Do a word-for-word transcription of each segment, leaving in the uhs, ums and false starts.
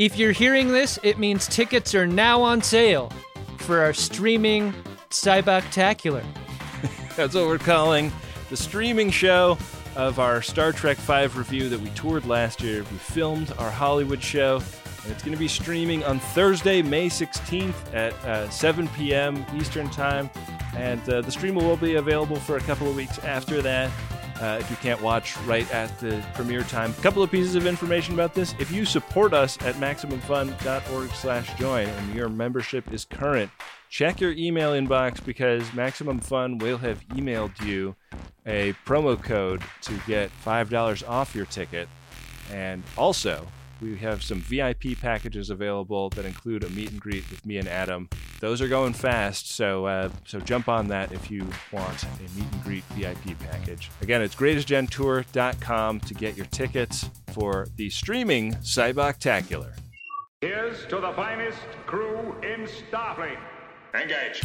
If you're hearing this, it means tickets are now on sale for our streaming Cyboctacular. That's what we're calling the streaming show of our Star Trek five review that we toured last year. We filmed our Hollywood show, and it's going to be streaming on Thursday, May sixteenth at uh, seven p.m. Eastern Time. And uh, the stream will be available for a couple of weeks after that. Uh, if you can't watch right at the premiere time. A couple of pieces of information about this. If you support us at MaximumFun.org slash join and your membership is current, check your email inbox because Maximum Fun will have emailed you a promo code to get five dollars off your ticket. And also, we have some V I P packages available that include a meet and greet with me and Adam. Those are going fast, so uh, so jump on that if you want a meet and greet V I P package. Again, it's greatest gen tour dot com to get your tickets for the streaming Cyboctacular. Here's to the finest crew in Starfleet. Engage.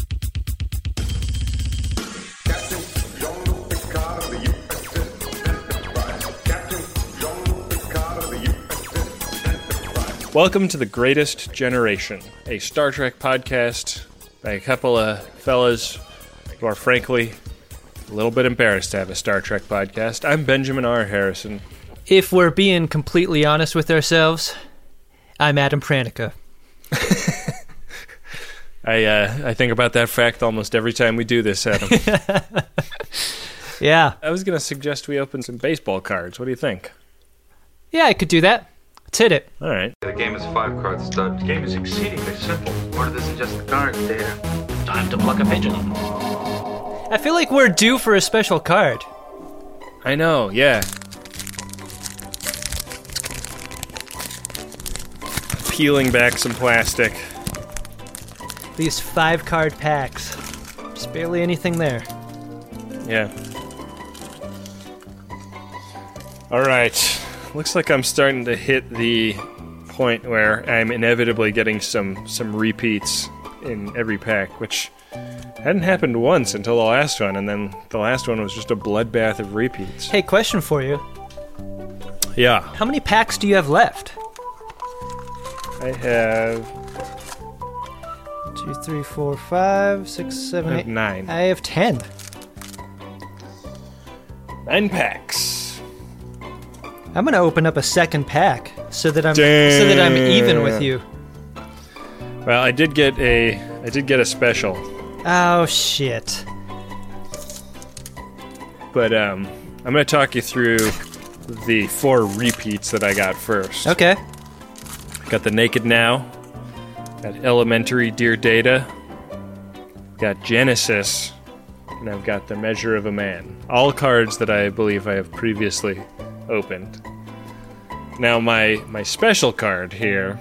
Captain Jean-Luc Picard of the U S S Enterprise. Captain Jean-Luc Picard of the U S S Enterprise. Welcome to The Greatest Generation, a Star Trek podcast by a couple of fellas who are frankly a little bit embarrassed to have a Star Trek podcast. I'm Benjamin R. Harrison. If we're being completely honest with ourselves, I'm Adam Pranica. I uh, I think about that fact almost every time we do this, Adam. Yeah. I was going to suggest we open some baseball cards. What do you think? Yeah, I could do that. Let's hit it. All right. The game is five card stud. The game is exceedingly simple. More to this than just the cards, Data. Time to pluck a pigeon. I feel like we're due for a special card. I know, yeah. Peeling back some plastic. These five-card packs. Just barely anything there. Yeah. All right. Looks like I'm starting to hit the point where I'm inevitably getting some, some repeats in every pack, which hadn't happened once until the last one, and then the last one was just a bloodbath of repeats. Hey, question for you. Yeah. How many packs do you have left? I have... Two, three, four, five, six, seven, I eight. have nine. I have ten. Nine packs. I'm gonna open up a second pack so that I'm Damn. so that I'm even with you. Well, I did get a I did get a special, Oh shit! but um, I'm going to talk you through the four repeats that I got first. Okay. Got the Naked Now, got Elementary Dear Data, got Genesis, and I've got The Measure of a Man. All cards that I believe I have previously opened. Now my my special card here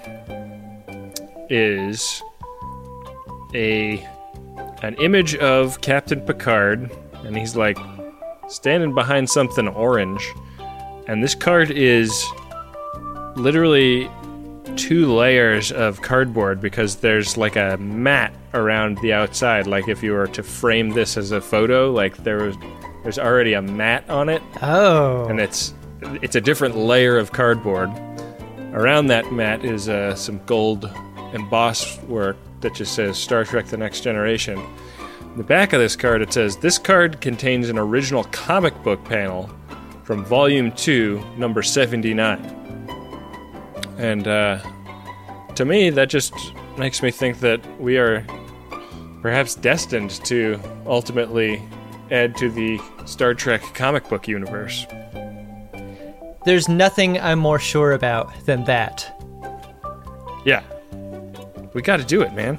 is a an image of Captain Picard, and he's like standing behind something orange. And this card is literally two layers of cardboard because there's like a mat around the outside. Like if you were to frame this as a photo, like there was there's already a mat on it. Oh. And it's it's a different layer of cardboard. Around that mat is uh, some gold embossed work that just says Star Trek The Next Generation. On the back of this card it says, this card contains an original comic book panel from Volume two, number seventy-nine. And uh, to me, that just makes me think that we are perhaps destined to ultimately add to the Star Trek comic book universe. There's nothing I'm more sure about than that. Yeah. We gotta do it, man.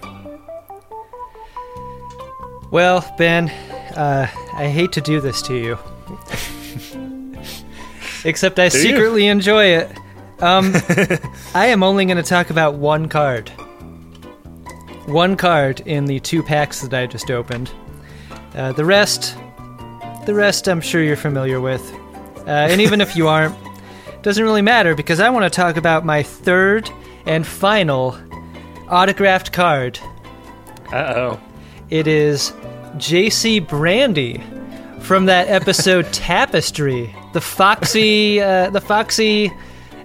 Well, Ben, uh, I hate to do this to you. Except I Do you? secretly enjoy it. Um, I am only going to talk about one card. One card in the two packs that I just opened. Uh, the rest, the rest I'm sure you're familiar with. Uh, and even if you aren't, doesn't really matter because I want to talk about my third and final autographed card. Uh-oh. It is J C Brandy from that episode Tapestry, the foxy, uh, the foxy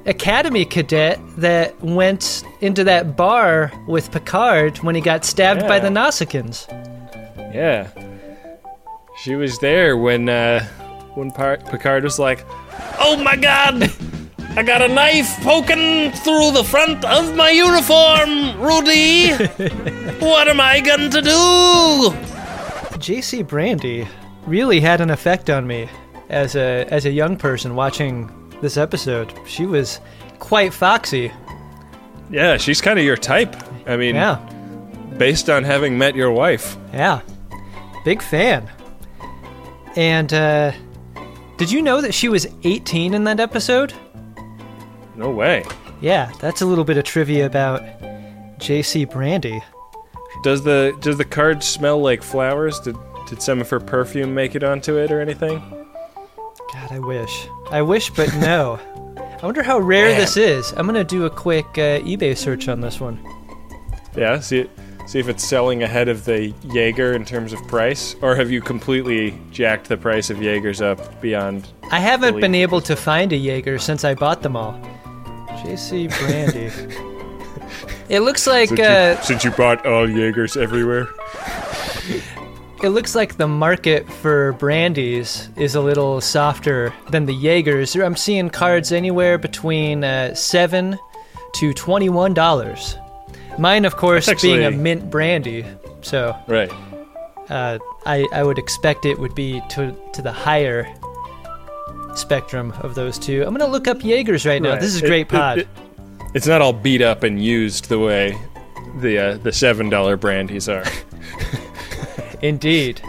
Academy cadet that went into that bar with Picard when he got stabbed by Yeah. the Nausicaans. Yeah. She was there when uh, when Par- Picard was like, "Oh my God, I got a knife poking through the front of my uniform, Rudy. What am I going to do?" J C Brandy really had an effect on me as a as a young person watching this episode. She was quite foxy. Yeah, she's kind of your type. I mean, Yeah, based on having met your wife. yeah. Big fan. And uh, did you know that she was eighteen in that episode? No way. Yeah, that's a little bit of trivia about J C Brandy. Does the does the card smell like flowers? Did did some of her perfume make it onto it or anything? God, I wish. I wish, but no. I wonder how rare Man. this is. I'm gonna do a quick uh, eBay search on this one. Yeah, see see if it's selling ahead of the Jaeger in terms of price, or have you completely jacked the price of Jaegers up beyond? I haven't Believe been it. able to find a Jaeger since I bought them all. J C Brandy. It looks like uh, since you bought all Jaegers everywhere. it looks like the market for brandies is a little softer than the Jaegers. I'm seeing cards anywhere between uh, seven to twenty-one dollars. Mine, of course, That's being a actually- mint brandy, so Right. uh, I I would expect it would be to to the higher spectrum of those two. I'm gonna look up Jaegers right now. Right. This is a It- great it- pod. it- it's not all beat up and used the way the uh, the seven dollar brandies are. Indeed.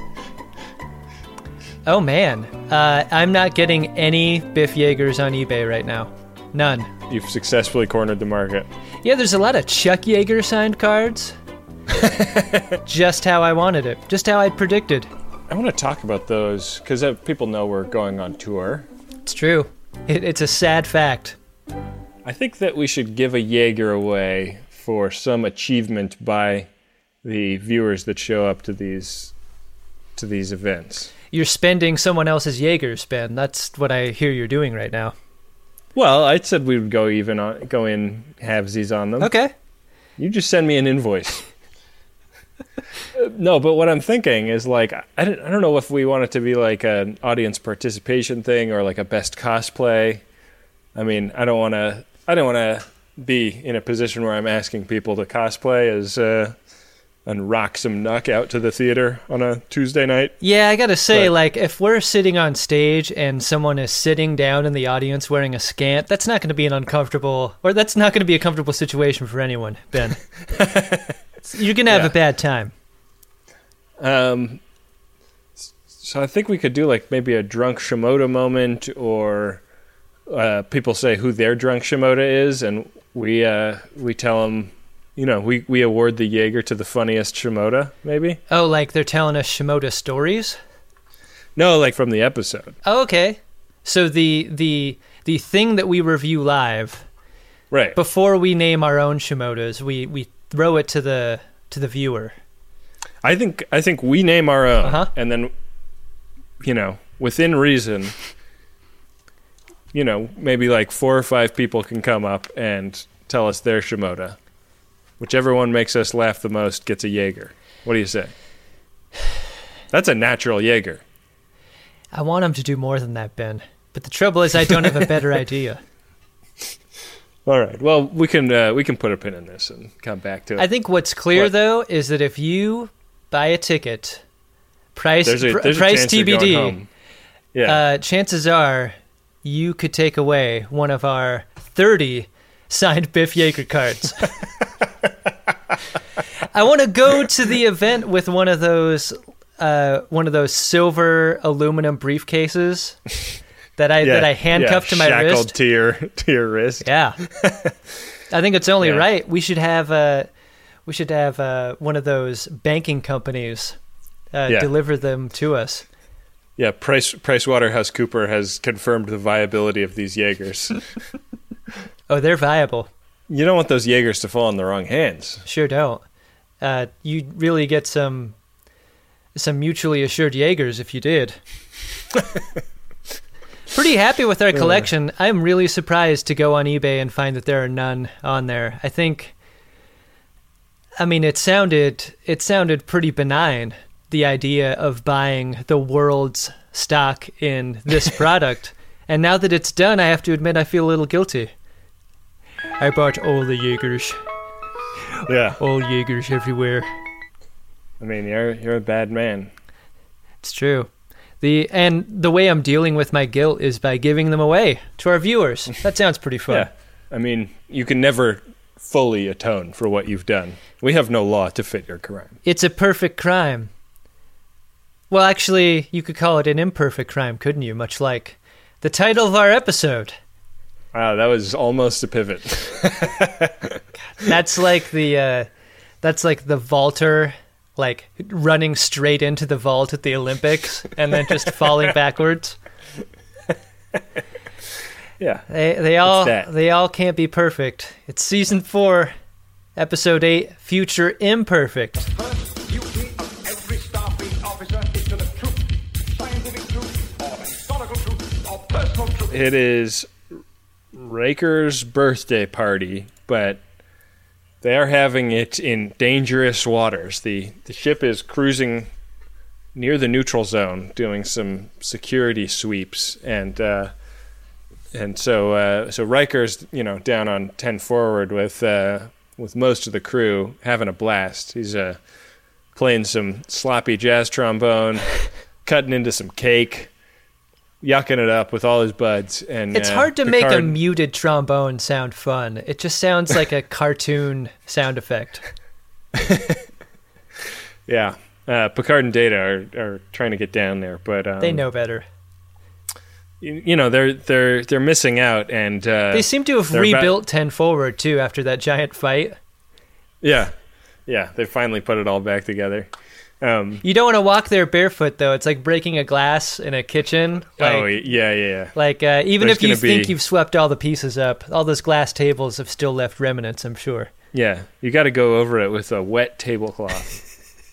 Oh man, uh, I'm not getting any Biff Jaegers on eBay right now. None. You've successfully cornered the market. Yeah, there's a lot of Chuck Yeager signed cards. Just how I wanted it. Just how I predicted. I want to talk about those because uh, people know we're going on tour. It's true. It, it's a sad fact. I think that we should give a Jaeger away for some achievement by the viewers that show up to these to these events. You're spending someone else's Jaeger spend. That's what I hear you're doing right now. Well, I said we would go even on, go in halvesies on them. Okay. You just send me an invoice. Uh, no, but what I'm thinking is like I don't, I don't know if we want it to be like an audience participation thing or like a best cosplay. I mean, I don't want to I don't want to be in a position where I'm asking people to cosplay as uh, and rock some knuck out to the theater on a Tuesday night. Yeah, I gotta say, But- like, if we're sitting on stage and someone is sitting down in the audience wearing a scant, that's not gonna be an uncomfortable, or that's not gonna be a comfortable situation for anyone, Ben. You're gonna have Yeah. a bad time. Um, so I think we could do like maybe a drunk Shimoda moment, or uh, people say who their drunk Shimoda is, and we uh, we tell them, you know, we, we award the Jaeger to the funniest Shimoda, maybe. Oh, like they're telling us Shimoda stories? No, like from the episode, Oh, okay. So the the the thing that we review live, right? before we name our own Shimodas, we, we throw it to the to the viewer. I think I think we name our own, Uh-huh. and then, you know, within reason, you know, maybe like four or five people can come up and tell us their Shimoda. Whichever one makes us laugh the most gets a Jaeger. What do you say? That's a natural Jaeger. I want them to do more than that, Ben. But the trouble is I don't have a better idea. All right. Well, we can uh, we can put a pin in this and come back to it. I think what's clear, What? though, is that if you buy a ticket, price there's a, pr- there's a price chance T B you're D, going home. Yeah. uh, chances are you could take away one of our thirty signed Biff Yeager cards. I want to go to the event with one of those uh, one of those silver aluminum briefcases that I yeah. that I handcuffed yeah. to my Shackled wrist. to your to your wrist. Yeah, I think it's only Yeah. right. We should have uh, we should have uh, one of those banking companies uh, Yeah. deliver them to us. Yeah, Price PricewaterhouseCooper has confirmed the viability of these Jaegers. Oh, they're viable. You don't want those Jaegers to fall in the wrong hands. Sure don't. Uh, you really get some some mutually assured Jaegers if you did. Pretty happy with our collection. I'm really surprised to go on eBay and find that there are none on there. I think, I mean, it sounded it sounded pretty benign, the idea of buying the world's stock in this product. And now that it's done, I have to admit I feel a little guilty. I bought all the Jaegers. Yeah. All Jaegers everywhere. I mean, you're you're a bad man. It's true. The and the way I'm dealing with my guilt is by giving them away to our viewers. That sounds pretty fun. Yeah. I mean, you can never fully atone for what you've done. We have no law to fit your crime. It's a perfect crime. Well, actually, you could call it an imperfect crime, couldn't you? Much like the title of our episode. Wow, that was almost a pivot. That's like the uh, that's like the vaulter, like running straight into the vault at the Olympics and then just falling backwards. Yeah. They they all that. they all can't be perfect. It's season four, episode eight, Future Imperfect. First duty of every Starfleet officer is to the truth. Scientific truth, or historical truth, or personal truth. It is Riker's birthday party, but they are having it in dangerous waters. The the ship is cruising near the neutral zone, doing some security sweeps, and uh, and so uh, so Riker's you know down on ten forward with uh, with most of the crew having a blast. He's uh, playing some sloppy jazz trombone, cutting into some cake, yucking it up with all his buds. And It's uh, hard to make a Picard- muted trombone sound fun. It just sounds like a cartoon sound effect. Yeah, uh, Picard and Data are, are trying to get down there, but um, They know better. You, you know they're they're they're missing out, and uh, They seem to have they're rebuilt ten forward, too, after that giant fight. yeah, yeah, they finally put it all back together. Um, You don't want to walk there barefoot, though. It's like breaking a glass in a kitchen. Like, oh yeah, yeah, yeah. like uh, even There's if you gonna think be- you've swept all the pieces up, all those glass tables have still left remnants, I'm sure. Yeah, you got to go over it with a wet tablecloth.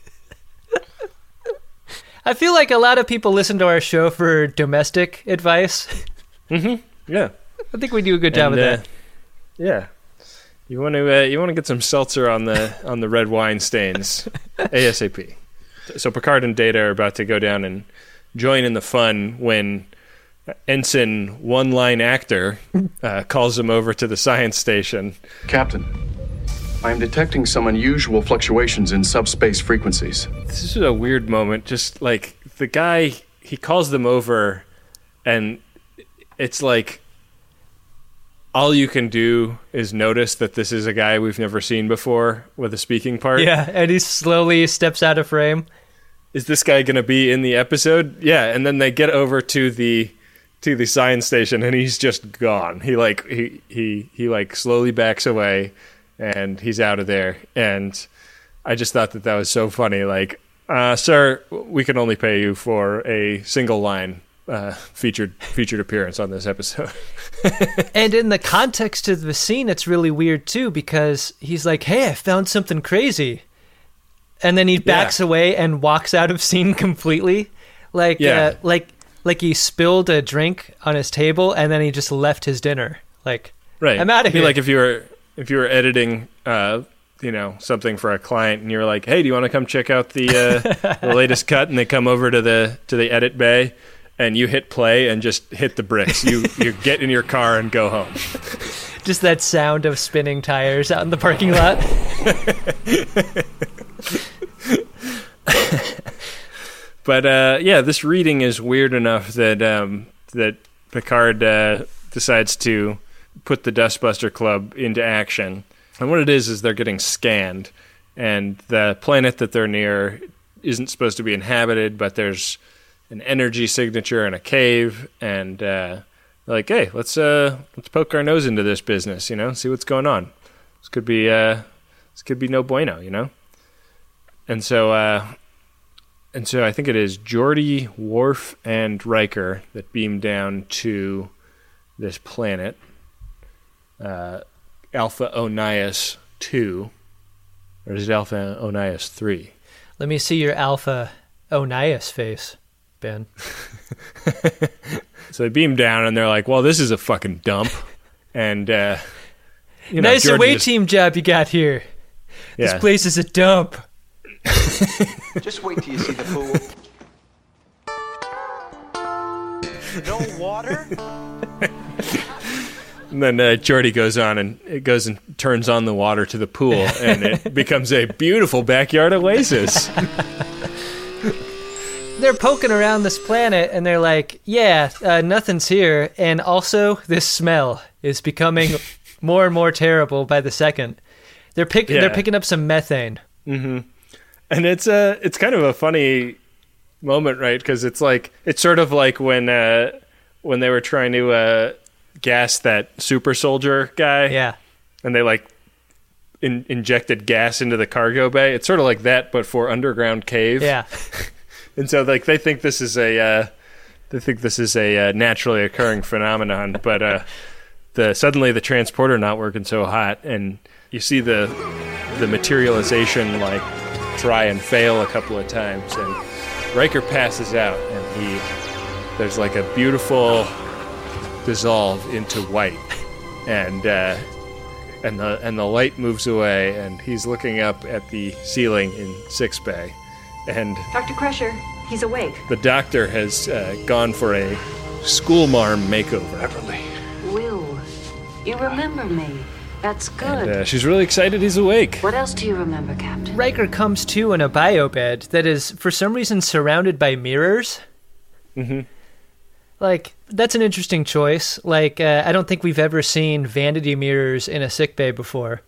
I feel like a lot of people listen to our show for domestic advice. Yeah, I think we do a good job And, of uh, that. yeah. You want to uh, you want to get some seltzer on the on the red wine stains, ASAP. So Picard and Data are about to go down and join in the fun when Ensign One Line Actor uh, calls them over to the science station. Captain, I am detecting some unusual fluctuations in subspace frequencies. This is a weird moment. Just like the guy, he calls them over, and it's like all you can do is notice that this is a guy we've never seen before with a speaking part. Yeah, and he slowly steps out of frame. Is this guy going to be in the episode? Yeah, and then they get over to the to the science station, and he's just gone. He like he he he like slowly backs away, and he's out of there. And I just thought that that was so funny. Like, uh, sir, we can only pay you for a single line uh, featured featured appearance on this episode. And in the context of the scene, it's really weird, too, because he's like, hey, I found something crazy. And then he backs Yeah. away and walks out of scene completely. Like, Yeah. uh, like, like he spilled a drink on his table, and then he just left his dinner. Like, Right. I'm outta It'd be here. like if you were if you were editing, uh, you know, something for a client, and you were like, "Hey, do you want to come check out the uh, the latest cut?" And they come over to the to the edit bay, and you hit play and just hit the bricks. You you get in your car and go home. just that sound of spinning tires out in the parking lot. But uh, yeah, this reading is weird enough that um, that Picard uh, decides to put the Dustbuster Club into action. And what it is is they're getting scanned, and the planet that they're near isn't supposed to be inhabited, but there's an energy signature in a cave, and uh, they're like, hey, let's uh, let's poke our nose into this business, you know, see what's going on. This could be uh, this could be no bueno, you know. And so. Uh, And so I think it is Geordi, Worf, and Riker that beam down to this planet, uh, Alpha Onias two, or is it Alpha Onias three? Let me see your Alpha Onias face, Ben. So they beam down, and they're like, well, this is a fucking dump. And, uh, you know, nice Geordi away just- team job you got here. Yeah. This place is a dump. Just wait till you see the pool. No water? And then uh, Geordi goes on and it goes and turns on the water to the pool, and it becomes a beautiful backyard oasis. They're poking around this planet, and they're like, yeah, uh, nothing's here. And also, this smell is becoming more and more terrible by the second. They're, pick- Yeah. they're picking up some methane. And it's a it's kind of a funny moment, right? Because it's like it's sort of like when uh, when they were trying to uh, gas that super soldier guy, Yeah. and they like in- injected gas into the cargo bay. It's sort of like that, but for underground cave. Yeah. And so like they think this is a uh, they think this is a uh, naturally occurring phenomenon, but uh, the suddenly the transporter not working so hot, and you see the the materialization like try and fail a couple of times, and Riker passes out, and he there's like a beautiful dissolve into white, and uh, and the and the light moves away, and he's looking up at the ceiling in Six Bay, and Doctor Crusher, he's awake. the doctor has uh, gone for a schoolmarm makeover. Beverly. Will, you remember me. That's good. And, uh, she's really excited he's awake. What else do you remember, Captain? Riker comes to in a biobed that is, for some reason, surrounded by mirrors. Mm-hmm. Like, that's an interesting choice. Like, uh, I don't think we've ever seen vanity mirrors in a sickbay before.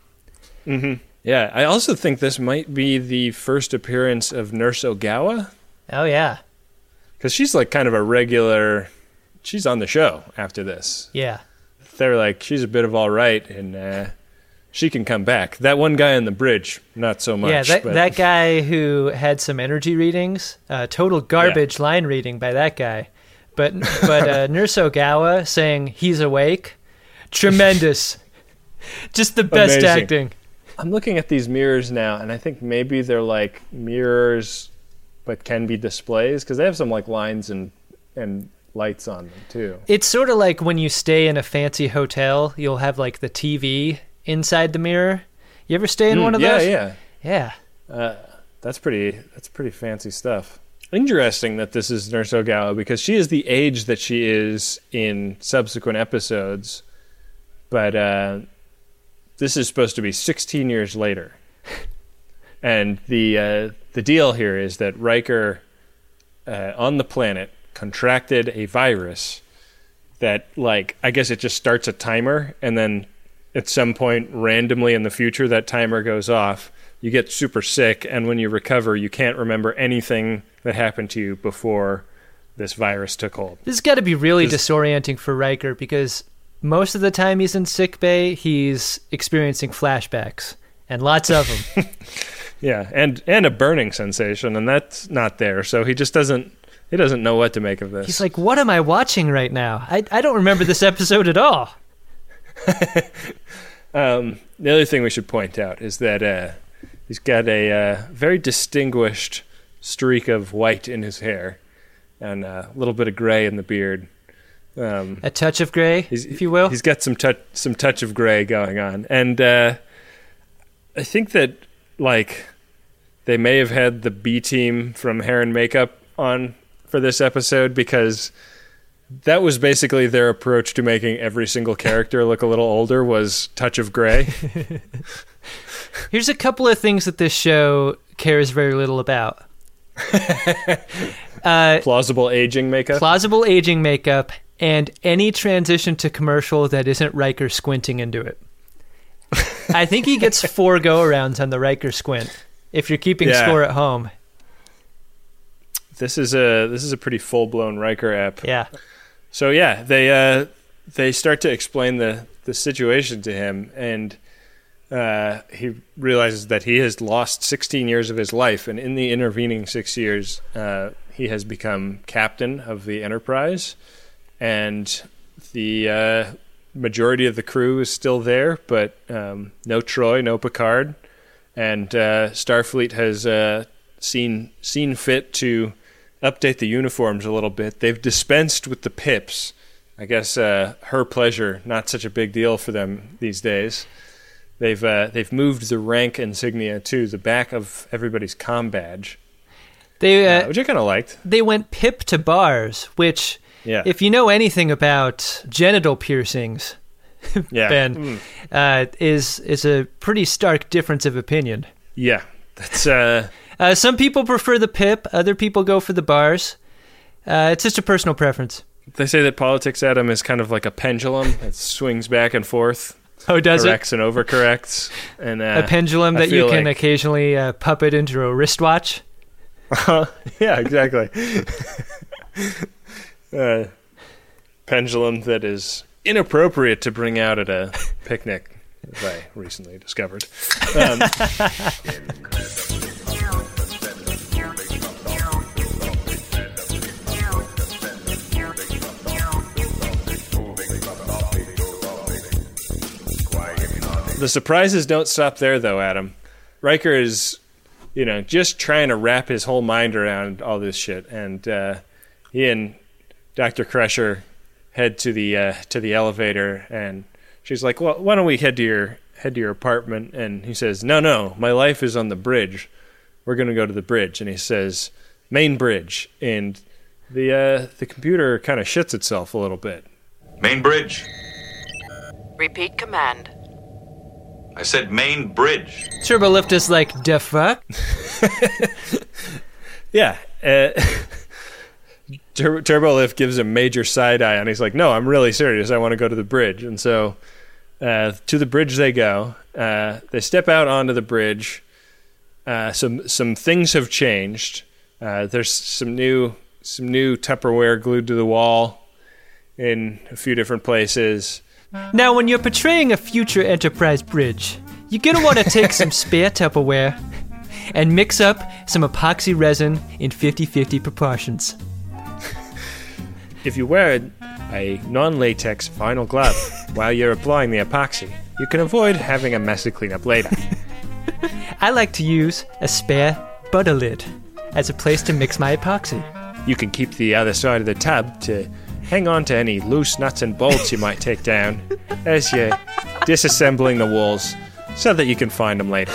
Yeah, I also think this might be the first appearance of Nurse Ogawa, Oh, yeah. because she's like kind of a regular. She's on the show after this. Yeah. They're like, she's a bit of all right, and uh, she can come back. That one guy on the bridge, not so much. yeah, that, but that guy who had some energy readings, uh, total garbage line reading by that guy. But but uh, Nurse Ogawa saying he's awake, tremendous. Just the best Amazing. acting. I'm looking at these mirrors now, and I think maybe they're like mirrors, but can be displays, because they have some like lines and and lights on them too. It's sort of like when you stay in a fancy hotel, you'll have like the T V inside the mirror. You ever stay in Mm, one of yeah, those? yeah. Yeah. That's pretty. That's pretty fancy stuff. Interesting that this is Nurse Ogawa, because she is the age that she is in subsequent episodes, but uh, this is supposed to be sixteen years later. And the uh, the deal here is that Riker uh, on the planet contracted a virus that, like, I guess it just starts a timer, and then at some point randomly in the future that timer goes off. You get super sick, and when you recover, you can't remember anything that happened to you before this virus took hold. This has got to be really This- disorienting for Riker because most of the time he's in sick bay, he's experiencing flashbacks, and lots of them. Yeah, and and a burning sensation, and that's not there. So he just doesn't he doesn't know what to make of this. He's like, what am I watching right now? I, I don't remember this episode at all. Um, the other thing we should point out is that uh, he's got a uh, very distinguished streak of white in his hair and a little bit of gray in the beard. Um, A touch of gray, He's- if you will. He's got some touch, some touch of gray going on, and uh, I think that like they may have had the B team from Hair and Makeup on for this episode, because that was basically their approach to making every single character look a little older, was touch of gray. Here's a couple of things that this show cares very little about. uh, Plausible aging makeup. plausible aging makeup and any transition to commercial that isn't Riker squinting into it. I think he gets four go-arounds on the Riker squint if you're keeping Yeah. score at home. This is a this is a pretty full blown Riker app. Yeah. So yeah, they uh, they start to explain the, the situation to him, and uh, he realizes that he has lost sixteen years of his life, and in the intervening six years, uh, he has become captain of the Enterprise, and the uh, majority of the crew is still there, but um, no Troy, no Picard, and uh, Starfleet has uh, seen seen fit to update the uniforms a little bit. They've dispensed with the pips. I guess uh, her pleasure, not such a big deal for them these days. They've uh, they've moved the rank insignia to the back of everybody's comm badge, They uh, uh, which I kind of liked. they went pip to bars, which, Yeah. if you know anything about genital piercings, Yeah. Ben, Mm. uh, is is a pretty stark difference of opinion. Yeah. That's uh, Uh, some people prefer the pip, other people go for the bars. Uh, it's just a personal preference. they say that politics, Adam, is kind of like a pendulum. It swings back and forth, Oh, does it? corrects and overcorrects, and uh, A pendulum I that you feel can like- occasionally uh, puppet into a wristwatch. yeah, exactly. uh, pendulum that is inappropriate to bring out at a picnic, as I recently discovered. Um, the surprises don't stop there, though, Adam. Riker is, you know, just trying to wrap his whole mind around all this shit, and uh, he and Doctor Crusher head to the uh, to the elevator, and she's like, "Well, why don't we head to your head to your apartment?" And he says, "No, no, my life is on the bridge. We're going to go to the bridge." And he says, "Main bridge," and the uh, the computer kind of shits itself a little bit. Main bridge. Repeat command. I said main bridge. Turbo Lift is like, the fuck? Yeah. Uh, Tur- Turbolift gives a major side eye, and he's like, "No, I'm really serious. I want to go to the bridge." And so uh, to the bridge they go. Uh, they step out onto the bridge. Uh, some some things have changed. Uh, there's some new some new Tupperware glued to the wall in a few different places. Now, when you're portraying a future Enterprise bridge, you're gonna want to take some spare Tupperware and mix up some epoxy resin in fifty-fifty proportions. If you wear a non-latex vinyl glove while you're applying the epoxy, you can avoid having a mess to clean up later. I like to use a spare butter lid as a place to mix my epoxy. You can keep the other side of the tub to hang on to any loose nuts and bolts you might take down as you're disassembling the walls so that you can find them later.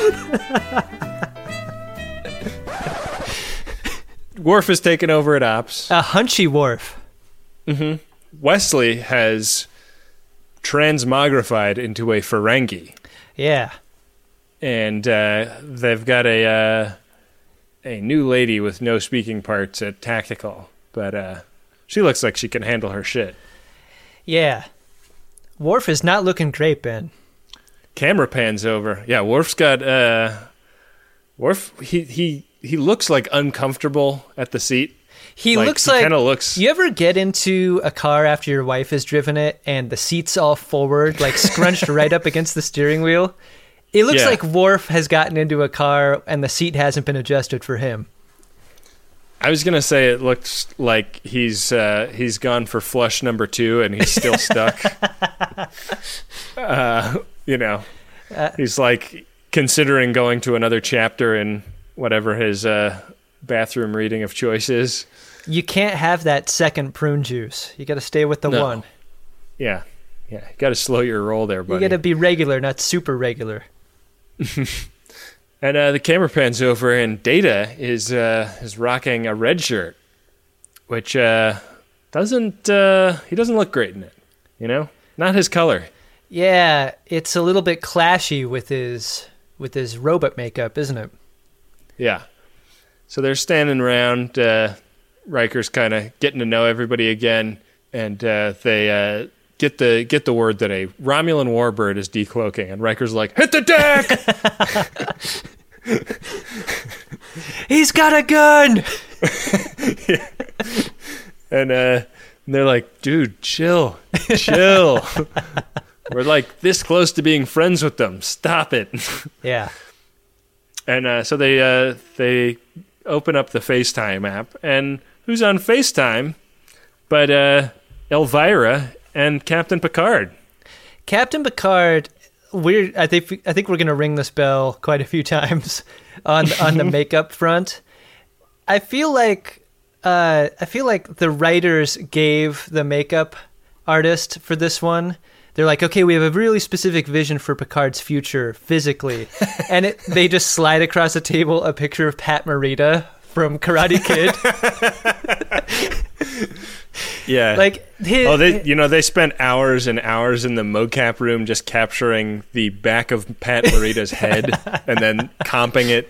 Worf is taken over at Ops. A hunchy Worf. Wesley has transmogrified into a Ferengi, Yeah. and uh, they've got a uh, a new lady with no speaking parts at Tactical, but uh, she looks like she can handle her shit. Yeah. Worf is not looking great, Ben. Camera pans over. Yeah, Worf's got uh Worf he he he looks like uncomfortable at the seat. He Like, looks he like... kinda looks- You ever get into a car after your wife has driven it and the seat's all forward, like scrunched right up against the steering wheel? It looks Yeah. like Worf has gotten into a car and the seat hasn't been adjusted for him. I was gonna say it looks like he's uh, he's gone for flush number two and he's still stuck. uh, you know, he's like considering going to another chapter in whatever his uh, bathroom reading of choice is. You can't have that second prune juice. You got to stay with the No. one. Yeah, yeah. You got to slow your roll there, You buddy. got to be regular, not super regular. And uh, the camera pans over, and Data is uh, is rocking a red shirt, which uh, doesn't uh, he doesn't look great in it. You know, not his color. Yeah, it's a little bit clashy with his with his robot makeup, isn't it? Yeah. So they're standing around. Uh, Riker's kind of getting to know everybody again, and uh, they uh, get the get the word that a Romulan warbird is decloaking, and Riker's like, "Hit the deck!" He's got a gun. And uh, they're like, "Dude, chill, chill. We're like this close to being friends with them. Stop it." Yeah. And uh, so they uh, they open up the FaceTime app, and who's on FaceTime but uh, Elvira and Captain Picard? Captain Picard, we're I think I think we're gonna ring this bell quite a few times on on the makeup front. I feel like uh, I feel like the writers gave the makeup artist for this one. They're like, okay, we have a really specific vision for Picard's future physically, and it, they just slide across the table a picture of Pat Morita from Karate Kid. Yeah. Like, his, oh, they, you know, they spent hours and hours in the mocap room just capturing the back of Pat Morita's head and then comping it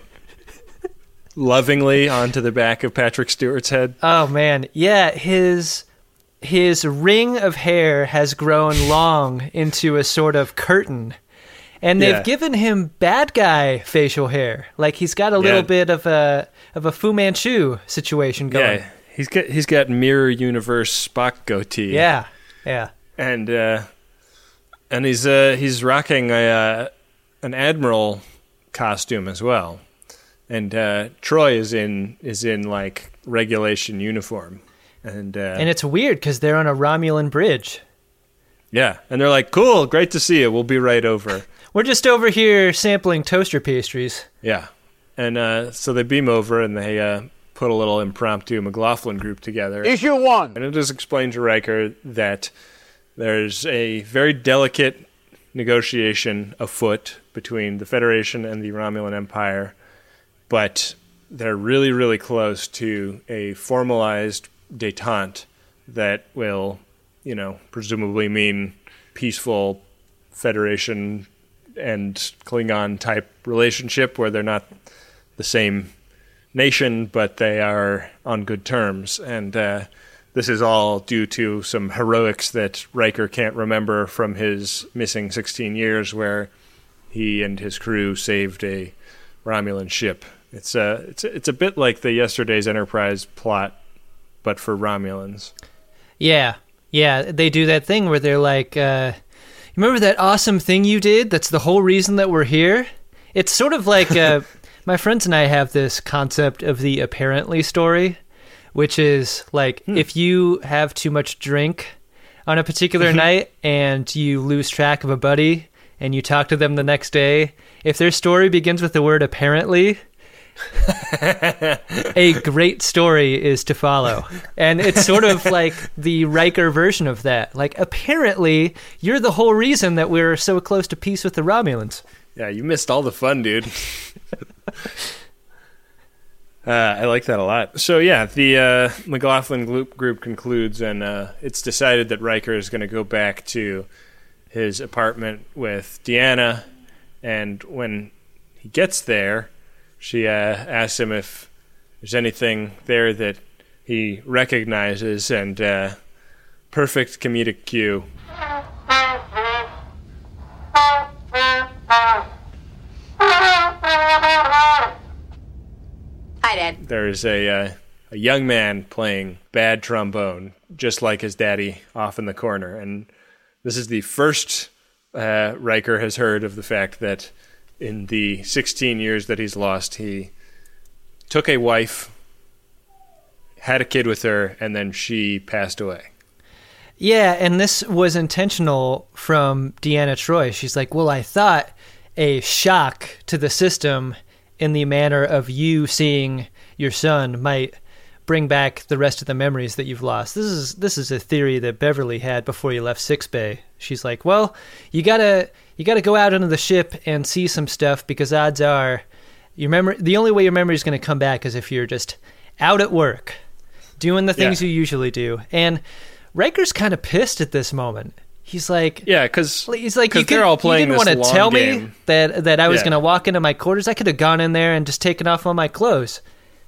lovingly onto the back of Patrick Stewart's head. Oh man, yeah, his his ring of hair has grown long into a sort of curtain. And they've Yeah. given him bad guy facial hair. Like he's got a little Yeah. bit of a of a Fu Manchu situation going. Yeah, he's got he's got mirror universe Spock goatee. Yeah. Yeah. and uh, and he's uh, he's rocking a uh, an admiral costume as well. And uh, Troy is in is in like regulation uniform, and uh, And it's weird because they're on a Romulan bridge. yeah, and they're like, "Cool, great to see you. We'll be right over." We're just over here sampling toaster pastries. Yeah, and uh, so they beam over and they uh, put a little impromptu McLaughlin group together. Issue one. And it just explains to Riker that there's a very delicate negotiation afoot between the Federation and the Romulan Empire, but they're really, really close to a formalized détente that will, you know, presumably mean peaceful Federation and Klingon type relationship where they're not the same nation, but they are on good terms. And uh, this is all due to some heroics that Riker can't remember from his missing sixteen years, where he and his crew saved a Romulan ship. It's a, it's a, it's a bit like the Yesterday's Enterprise plot, but for Romulans. Yeah. Yeah. They do that thing where they're like, uh, remember that awesome thing you did? That's the whole reason that we're here. It's sort of like uh, my friends and I have this concept of the apparently story, which is like Hmm. if you have too much drink on a particular night and you lose track of a buddy and you talk to them the next day, if their story begins with the word apparently, a great story is to follow. And it's sort of like the Riker version of that. Like, apparently, you're the whole reason that we're so close to peace with the Romulans. Yeah, you missed all the fun, dude. uh, I like that a lot. So yeah, the uh, McLaughlin group, group concludes, and uh, it's decided that Riker is going to go back to his apartment with Deanna, and when he gets there, she uh, asks him if there's anything there that he recognizes, and uh, perfect comedic cue. Hi, Dad. There's a uh, a young man playing bad trombone, just like his daddy, off in the corner. And this is the first uh, Riker has heard of the fact that in the sixteen years that he's lost, he took a wife, had a kid with her, and then she passed away. Yeah, and this was intentional from Deanna Troi. She's like, well, I thought a shock to the system in the manner of you seeing your son might bring back the rest of the memories that you've lost. This is this is a theory that Beverly had before you left Sickbay. She's like, well, you gotta you gotta go out onto the ship and see some stuff, because odds are your memory the only way your memory is gonna come back is if you're just out at work, doing the things Yeah. you usually do. And Riker's kind of pissed at this moment. He's like, Yeah, because he's like, you, they're could, all you playing didn't this want to long tell me game. that that I was Yeah. going to walk into my quarters. I could have gone in there and just taken off all my clothes.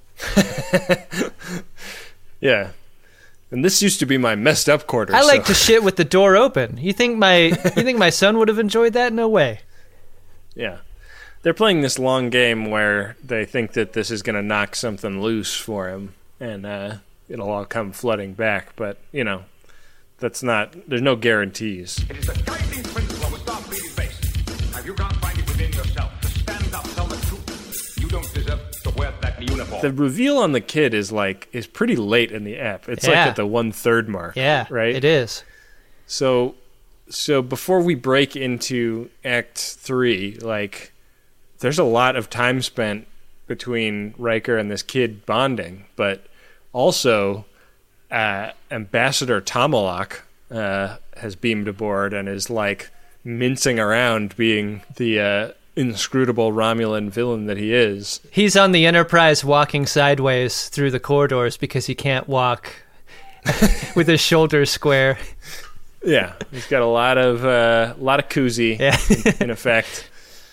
Yeah. And this used to be my messed up quarters. I like so- to shit with the door open. You think my you think my son would have enjoyed that? No way. Yeah. They're playing this long game where they think that this is going to knock something loose for him, and uh, it'll all come flooding back. But, you know, that's not, there's no guarantees. It is the guiding principle of a Starfleet is based. Have you can't find it within yourself to stand up, tell the truth? You don't deserve to wear that uniform. The reveal on the kid is like, is pretty late in the ep. It's Yeah. like at the one third mark. Yeah, Right? it is. So, so before we break into Act Three, like, there's a lot of time spent between Riker and this kid bonding, but also, uh, Ambassador Tomalak uh, has beamed aboard and is like mincing around, being the uh, inscrutable Romulan villain that he is. He's on the Enterprise walking sideways through the corridors because he can't walk with his shoulders square. Yeah, he's got a lot of uh, a lot of koozie, Yeah. in, in effect.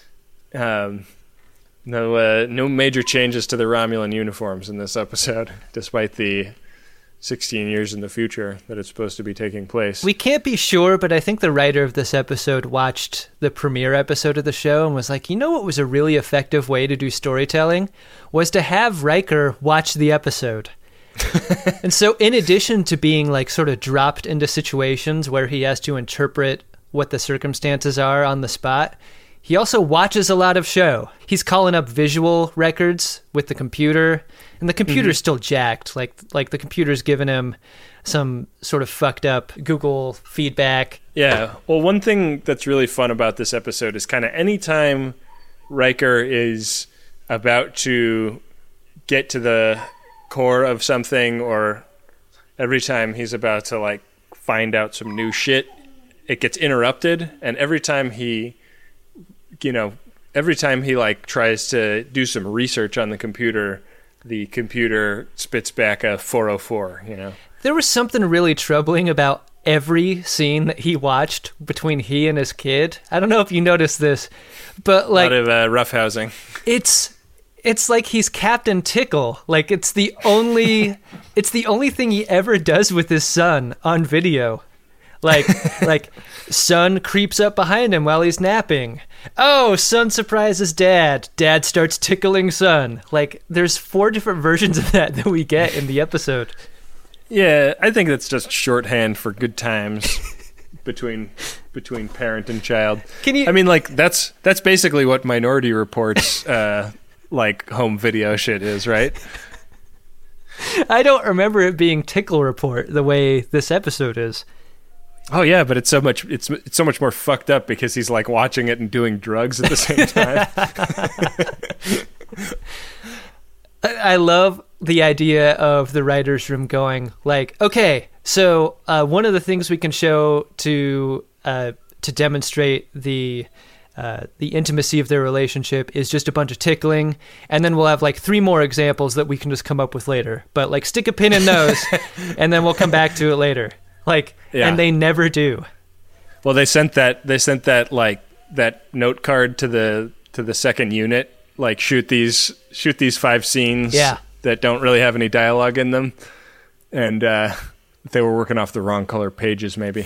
Um, no, uh, no major changes to the Romulan uniforms in this episode, despite the sixteen years in the future that it's supposed to be taking place. We can't be sure, but I think the writer of this episode watched the premiere episode of the show and was like, you know what was a really effective way to do storytelling? Was to have Riker watch the episode. And so in addition to being like sort of dropped into situations where he has to interpret what the circumstances are on the spot, he also watches a lot of show. He's calling up visual records with the computer, and the computer's mm-hmm. still jacked. Like like the computer's giving him some sort of fucked up Google feedback. Yeah. Well, one thing that's really fun about this episode is kind of anytime Riker is about to get to the core of something, or every time he's about to like find out some new shit, it gets interrupted. And every time he, you know, every time he like tries to do some research on the computer, the computer spits back a four oh four, you know. There was something really troubling about every scene that he watched between he and his kid. I don't know if you noticed this, but like a lot of uh, roughhousing. It's It's like he's Captain Tickle. Like it's the only, it's the only thing he ever does with his son on video. Like, like, son creeps up behind him while he's napping. Oh, son surprises dad. Dad starts tickling son. Like, there's four different versions of that that we get in the episode. Yeah, I think that's just shorthand for good times between between parent and child. Can you? I mean, like that's that's basically what Minority Report's uh, like home video shit is, right? I don't remember it being Tickle Report the way this episode is. Oh yeah, but it's so much it's it's so much more fucked up because he's like watching it and doing drugs at the same time. I love the idea of the writer's room going like, okay, so uh, one of the things we can show to uh, to demonstrate the uh, the intimacy of their relationship is just a bunch of tickling, and then we'll have like three more examples that we can just come up with later. But like stick a pin in those, and then we'll come back to it later. Like, yeah. And they never do. Well, they sent that they sent that like that note card to the to the second unit. Like shoot these shoot these five scenes yeah. that don't really have any dialogue in them, and uh, they were working off the wrong color pages, maybe.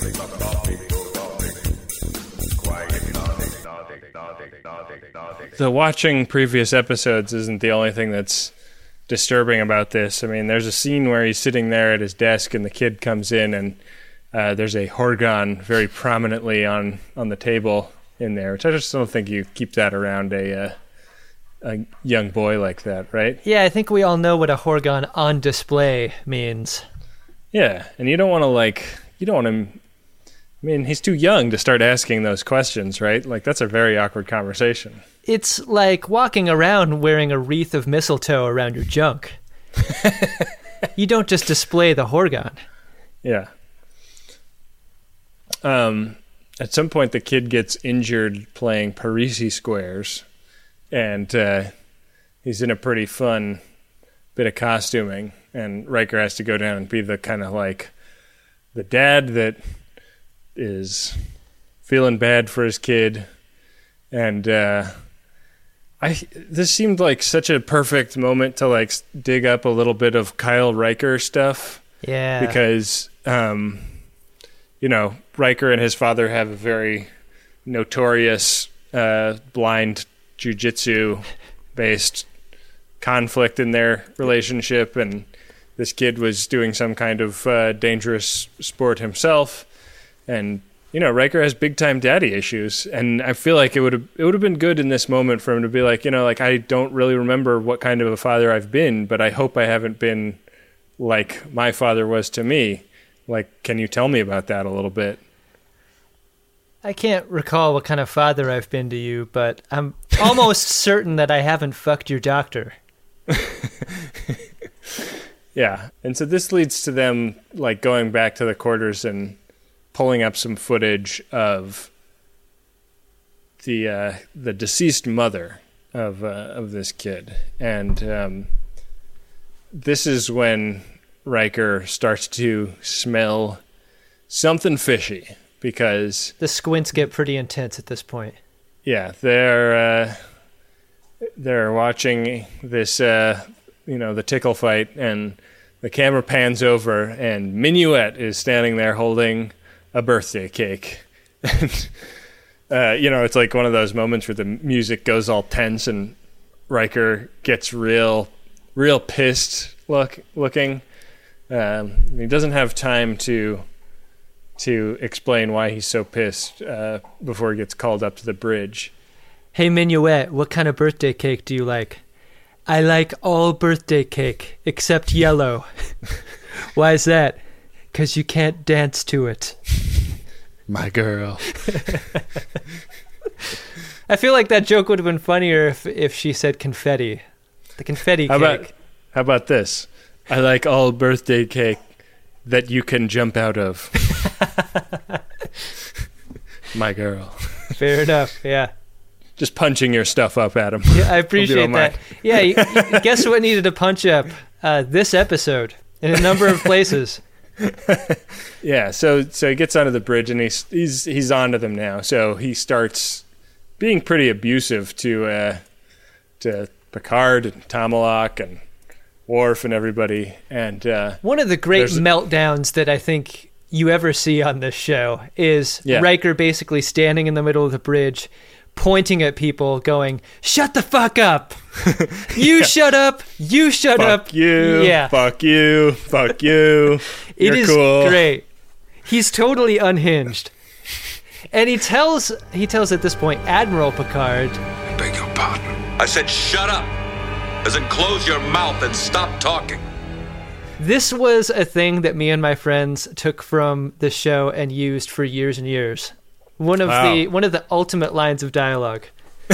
So watching previous episodes isn't the only thing that's disturbing about this. I mean, there's a scene where he's sitting there at his desk and the kid comes in and uh, there's a Horgon very prominently on, on the table in there, which I just don't think you keep that around a uh, a young boy like that, right? Yeah, I think we all know what a Horgon on display means. Yeah, and you don't want to like, you don't want to, I mean, he's too young to start asking those questions, right? Like, that's a very awkward conversation. It's like walking around wearing a wreath of mistletoe around your junk. You don't just display the Horgon. Yeah. Um, at some point, the kid gets injured playing Parisi squares, and uh, he's in a pretty fun bit of costuming, and Riker has to go down and be the kind of like the dad that is feeling bad for his kid, and uh, I this seemed like such a perfect moment to like dig up a little bit of Kyle Riker stuff. Yeah, because um, you know, Riker and his father have a very notorious uh, blind jiu-jitsu based conflict in their relationship, and this kid was doing some kind of uh, dangerous sport himself, and you know, Riker has big time daddy issues, and I feel like it would have it would have been good in this moment for him to be like, you know, like I don't really remember what kind of a father I've been, but I hope I haven't been like my father was to me. Like, can you tell me about that a little bit? I can't recall what kind of father I've been to you, but I'm almost certain that I haven't fucked your doctor. Yeah, and so this leads to them like going back to the quarters and pulling up some footage of the uh, the deceased mother of uh, of this kid, and um, this is when Riker starts to smell something fishy because The squints get pretty intense at this point. yeah, they're uh, they're watching this uh, you know the tickle fight, and the camera pans over, and Minuet is standing there holding a birthday cake. And, uh, you know, it's like one of those moments where the music goes all tense, and Riker gets real, real pissed look looking. Um, he doesn't have time to to explain why he's so pissed uh, before he gets called up to the bridge. Hey, Minuet, what kind of birthday cake do you like? I like all birthday cake except yellow. Why is that? Because you can't dance to it. My girl. I feel like that joke would have been funnier if, if she said confetti. The confetti How cake. about how about this? I like all birthday cake that you can jump out of. My girl. Fair enough, yeah. Just punching your stuff up, Adam. Yeah, I appreciate don't that. mind. Yeah, you, you- guess what needed a punch up? Uh, this episode in a number of places. Yeah, so so he gets onto the bridge, and he's he's he's onto them now. So he starts being pretty abusive to uh, to Picard and Tomalak and Worf and everybody. And uh, One of the great There's a- meltdowns that I think you ever see on this show is Yeah. Riker basically standing in the middle of the bridge, pointing at people, going, "Shut the fuck up! You shut up! You shut fuck up!" you, Yeah, fuck you, fuck you. it You're is cool. great. He's totally unhinged, and he tells he tells at this point Admiral Picard, Beg your pardon. I said shut up. As in close your mouth and stop talking. this was a thing that me and my friends took from the show and used for years and years. One of Wow. the one of the ultimate lines of dialogue.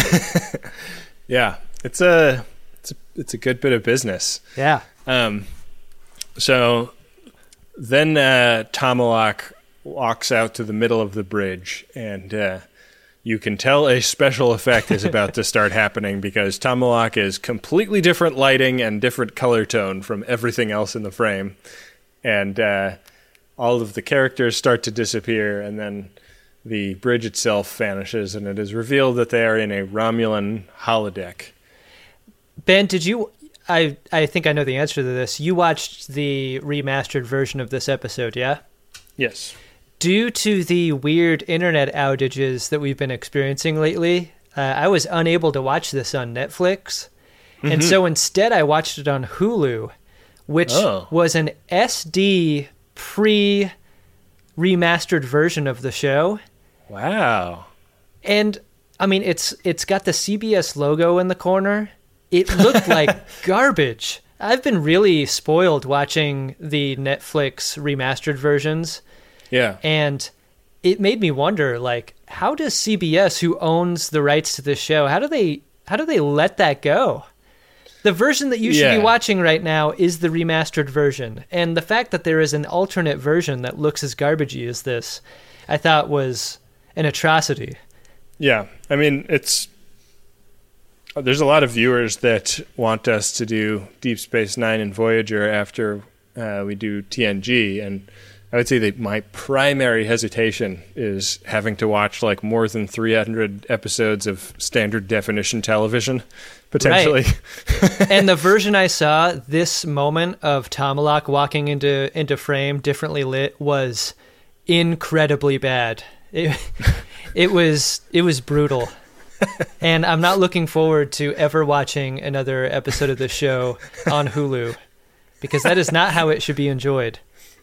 Yeah, it's a it's a it's a good bit of business. Yeah. Um, so then uh, Tomalak walks out to the middle of the bridge, and uh, you can tell a special effect is about to start happening because Tomalak is completely different lighting and different color tone from everything else in the frame. And uh, all of the characters start to disappear, and then the bridge itself vanishes, and it is revealed that they are in a Romulan holodeck. Ben, did you I I think I know the answer to this. You watched the remastered version of this episode, yeah? Yes. Due to the weird internet outages that we've been experiencing lately, uh, I was unable to watch this on Netflix. And so instead I watched it on Hulu, which Oh. was an S D pre remastered version of the show. Wow. And I mean, it's it's got the C B S logo in the corner. It looked like garbage. I've been really spoiled watching the Netflix remastered versions, Yeah. and it made me wonder, like, how does C B S, who owns the rights to this show, how do they how do they let that go? The version that you should Yeah. be watching right now is the remastered version, and the fact that there is an alternate version that looks as garbagey as this, I thought was an atrocity. Yeah, I mean, it's there's a lot of viewers that want us to do Deep Space Nine and Voyager after uh, we do T N G, and I would say that my primary hesitation is having to watch like more than three hundred episodes of standard definition television, potentially. And the version I saw, this moment of Tomalak walking into into frame, differently lit, was incredibly bad. It, it was it was brutal. And I'm not looking forward to ever watching another episode of the show on Hulu, because that is not how it should be enjoyed.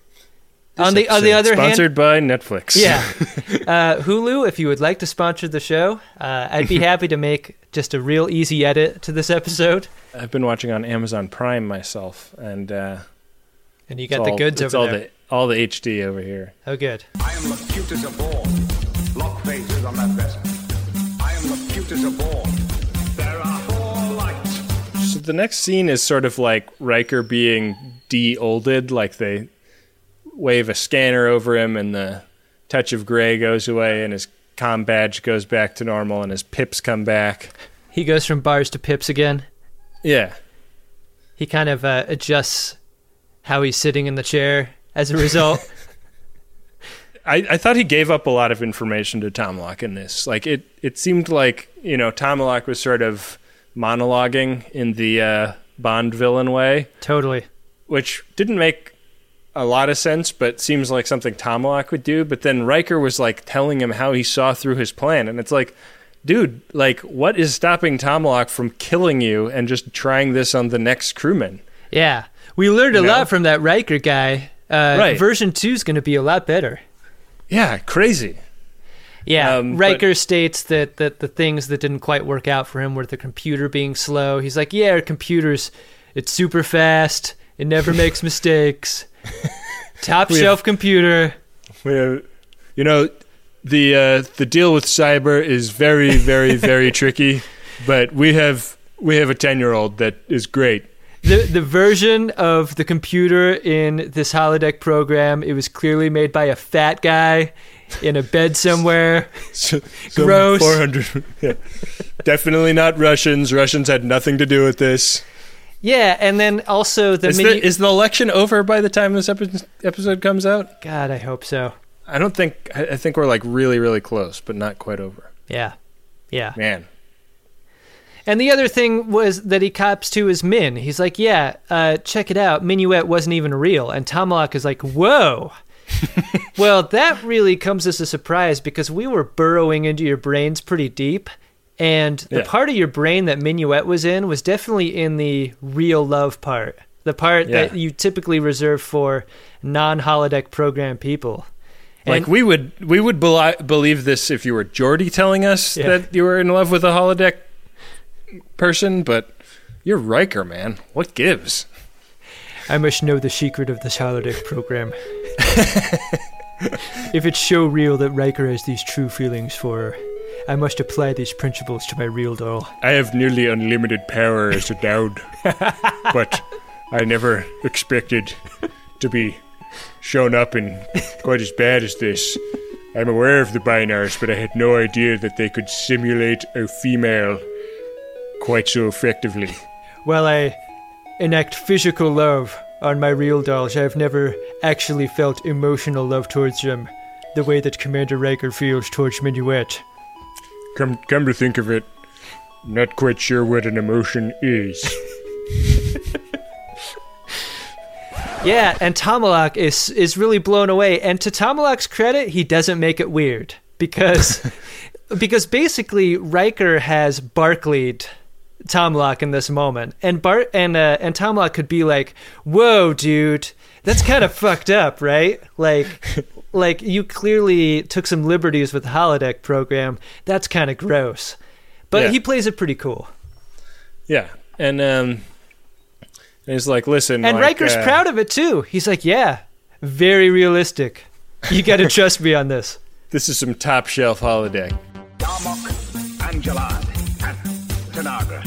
On the on the other hand, Sponsored by Netflix. yeah, uh, Hulu, if you would like to sponsor the show, uh, I'd be happy to make just a real easy edit to this episode. I've been watching on Amazon Prime myself, and uh, And you it's got the all- goods it's over all there. the all the H D over here. Oh, good. I am the cutest of all. Lock faces on that vessel. I am the cutest of all. There are four lights. So the next scene is sort of like Riker being de-olded, like they wave a scanner over him and the touch of gray goes away and his comm badge goes back to normal and his pips come back. He goes from bars to pips again. Yeah. He kind of uh, adjusts how he's sitting in the chair as a result. I, I thought he gave up a lot of information to Tomalak in this. Like, it, it seemed like, you know, Tomalak was sort of monologuing in the uh, Bond villain way. Totally. Which didn't make a lot of sense, but seems like something Tomalak would do. But then Riker was, like, telling him how he saw through his plan. And it's like, dude, like, what is stopping Tomalak from killing you and just trying this on the next crewman? Yeah. We learned a You know? lot from that Riker guy. Uh, Right. Version two is going to be a lot better. Yeah, crazy. Yeah, Um, Riker but- states that, that the things that didn't quite work out for him were the computer being slow. He's like, yeah, our computer's, it's super fast. It never makes mistakes. Top We shelf have- computer. Well, you know, the uh, the deal with cyber is very, very, very tricky, but we have we have a ten-year-old that is great. The the version of the computer in this holodeck program, it was clearly made by a fat guy in a bed somewhere. So, Gross. four hundred. Yeah. Definitely not Russians. Russians had nothing to do with this. Yeah, and then also the Is menu- the, is the election over by the time this epi- episode comes out? God, I hope so. I don't think. I I think we're like really, really close, but not quite over. Yeah, yeah. Man. And the other thing was that he cops to is Min. He's like, yeah, uh, check it out. Minuet wasn't even real. And Tomalak is like, whoa. Well, that really comes as a surprise because we were burrowing into your brains pretty deep. And the Yeah. part of your brain that Minuet was in was definitely in the real love part. The part Yeah. that you typically reserve for non-holodeck program people. Like And- we would we would beli- believe this if you were Geordi telling us Yeah. that you were in love with a holodeck person, but you're Riker, man. What gives? I must know the secret of this holodeck program. If it's so real that Riker has these true feelings for her, I must apply these principles to my real doll. I have nearly unlimited power as a Dowd, but I never expected to be shown up in quite as bad as this. I'm aware of the Binars, but I had no idea that they could simulate a female quite so effectively. While I enact physical love on my real dolls, I have never actually felt emotional love towards them the way that Commander Riker feels towards Minuet. Come, come to think of it, not quite sure what an emotion is. Yeah, and Tomalak is is really blown away. And to Tomalak's credit, he doesn't make it weird because because basically Riker has Barclayed Tomalak in this moment, and Bart and uh, and Tomalak could be like, "Whoa, dude, that's kind of fucked up, right? Like, like you clearly took some liberties with the holodeck program. That's kind of gross." But Yeah. he plays it pretty cool. Yeah, and um, and he's like, listen, And like, Riker's uh, proud of it too. He's like, "Yeah, very realistic. You got to trust me on this." This is some top shelf holodeck. Darmok, Angelad, and Tanagra.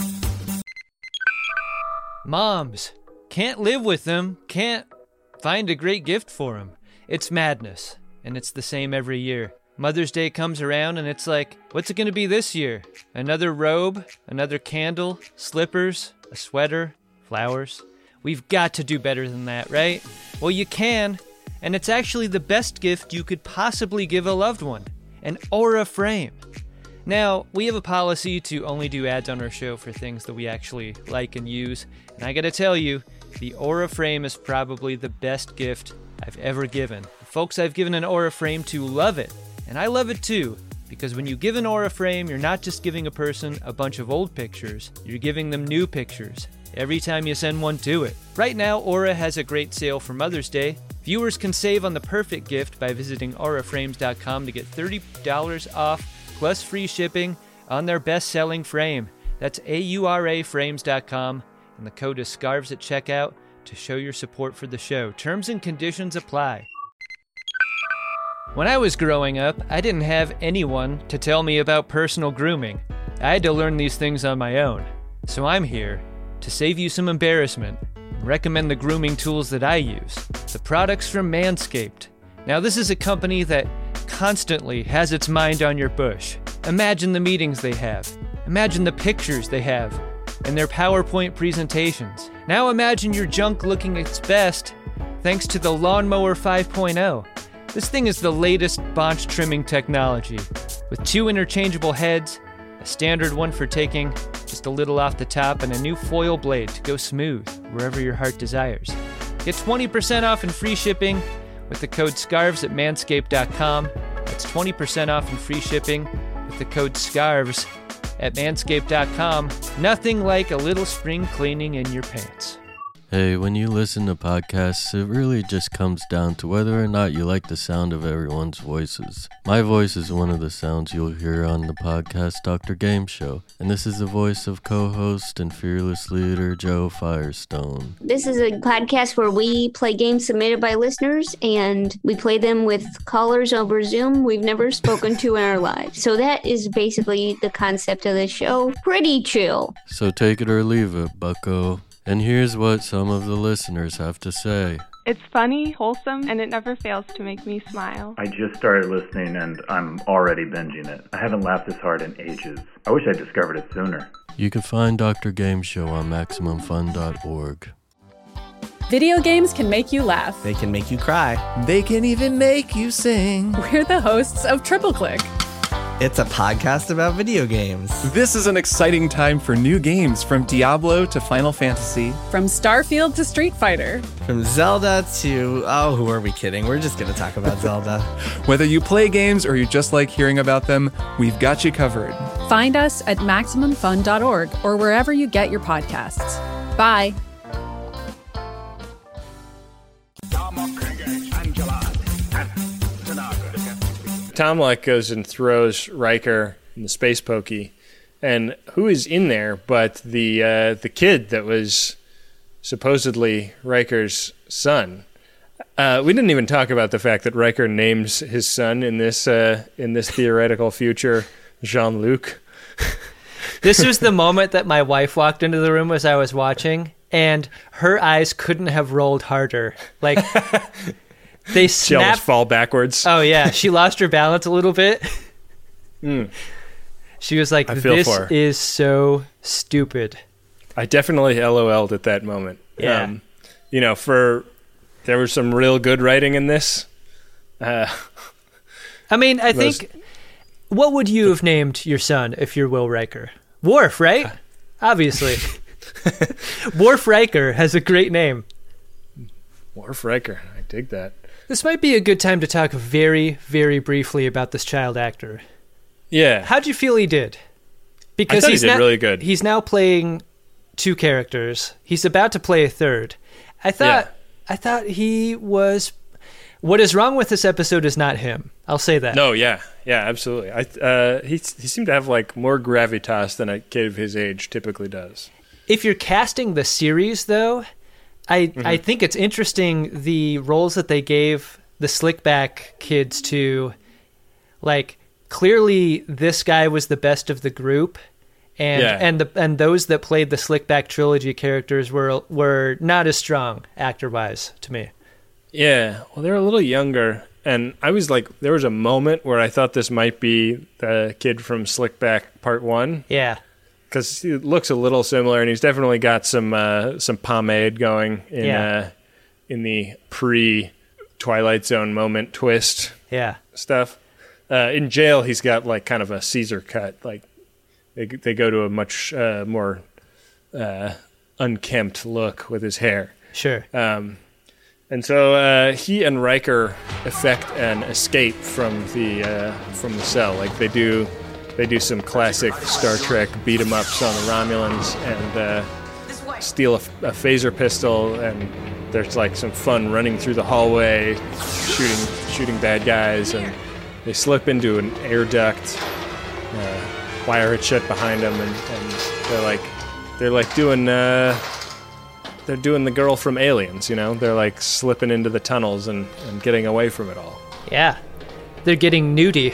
Moms can't live with them, can't find a great gift for them. It's madness, and it's the same every year. Mother's Day comes around, and it's like, what's it going to be this year? Another robe, another candle, slippers, a sweater, flowers. We've got to do better than that, right? Well, you can, and it's actually the best gift you could possibly give a loved one, an Aura frame. Now, we have a policy to only do ads on our show for things that we actually like and use, and I gotta tell you, the Aura frame is probably the best gift I've ever given. The folks I've given an Aura frame to love it, and I love it too, because when you give an Aura frame, you're not just giving a person a bunch of old pictures, you're giving them new pictures every time you send one to it. Right now, Aura has a great sale for Mother's Day. Viewers can save on the perfect gift by visiting aura frames dot com to get thirty dollars off plus free shipping on their best-selling frame. That's A U R A frames dot com, and the code is SCARVES at checkout to show your support for the show. Terms and conditions apply. When I was growing up, I didn't have anyone to tell me about personal grooming. I had to learn these things on my own. So I'm here to save you some embarrassment. and recommend the grooming tools that I use, the products from Manscaped. Now, this is a company that constantly has its mind on your bush. Imagine the meetings they have. Imagine the pictures they have and their PowerPoint presentations. Now imagine your junk looking its best thanks to the Lawnmower five point oh. This thing is the latest bonch trimming technology, with two interchangeable heads, a standard one for taking just a little off the top, and a new foil blade to go smooth wherever your heart desires. Get twenty percent off and free shipping with the code SCARVES at manscaped dot com. That's twenty percent off and free shipping with the code SCARVES at manscaped dot com. Nothing like a little spring cleaning in your pants. Hey, when you listen to podcasts, it really just comes down to whether or not you like the sound of everyone's voices. My voice is one of the sounds you'll hear on the podcast Doctor Game Show, and this is the voice of co-host and fearless leader Joe Firestone. This is a podcast where we play games submitted by listeners, and we play them with callers over Zoom we've never spoken to in our lives. So that is basically the concept of the show. Pretty chill. So take it or leave it, bucko. And here's what some of the listeners have to say. It's funny, wholesome, and it never fails to make me smile. I just started listening and I'm already binging it. I haven't laughed this hard in ages. I wish I discovered it sooner. You can find Doctor Game Show on maximum fun dot org. Video games can make you laugh. They can make you cry. They can even make you sing. We're the hosts of Triple Click. It's a podcast about video games. This is an exciting time for new games, from Diablo to Final Fantasy. From Starfield to Street Fighter. From Zelda to... Oh, who are we kidding? We're just going to talk about Zelda. Whether you play games or you just like hearing about them, we've got you covered. Find us at maximum fun dot org or wherever you get your podcasts. Bye. Tomlek goes and throws Riker in the space pokey, and who is in there but the uh, the kid that was supposedly Riker's son? Uh, we didn't even talk about the fact that Riker names his son in this uh, in this theoretical future Jean-Luc. This was the moment that my wife walked into the room as I was watching, and her eyes couldn't have rolled harder. Like. They snapped. She almost fall backwards. Oh, yeah. She lost her balance a little bit. Mm. She was like, I feel this for her. is so stupid. I definitely LOL'd at that moment. Yeah. Um, you know, for there was some real good writing in this. Uh, I mean, I those, think, what would you have named your son if you're Will Riker? Worf, right? Uh, Obviously. Worf Riker has a great name. Worf Riker. I dig that. This might be a good time to talk very, very briefly about this child actor. Yeah. How'd you feel he did? Because I thought he's he did not, really good. He's now playing two characters. He's about to play a third. I thought yeah. I thought he was... What is wrong with this episode is not him. I'll say that. No, yeah. Yeah, absolutely. I uh, he, he seemed to have like more gravitas than a kid of his age typically does. If you're casting the series, though... I, mm-hmm. I think it's interesting the roles that they gave the Slickback kids to. Like, clearly this guy was the best of the group, and yeah. and the and those that played the Slickback trilogy characters were were not as strong actor wise to me. Yeah, well, they're a little younger, and I was like, there was a moment where I thought this might be the kid from Slickback Part One. Yeah. Because he looks a little similar, and he's definitely got some uh, some pomade going in yeah. uh, in the pre Twilight Zone moment twist yeah. stuff. Uh, in jail, he's got like kind of a Caesar cut. Like they they go to a much uh, more uh, unkempt look with his hair. Sure. Um, and so uh, he and Riker effect an escape from the uh, from the cell. Like they do. They do some classic Star Trek beat-em-ups on the Romulans and uh, steal a, a phaser pistol, and there's like some fun running through the hallway, shooting shooting bad guys, and they slip into an air duct, uh, wire it shut behind them, and, and they're like they're like doing uh, they're doing the girl from Aliens, you know? They're like slipping into the tunnels and, and getting away from it all. Yeah, they're getting nudie.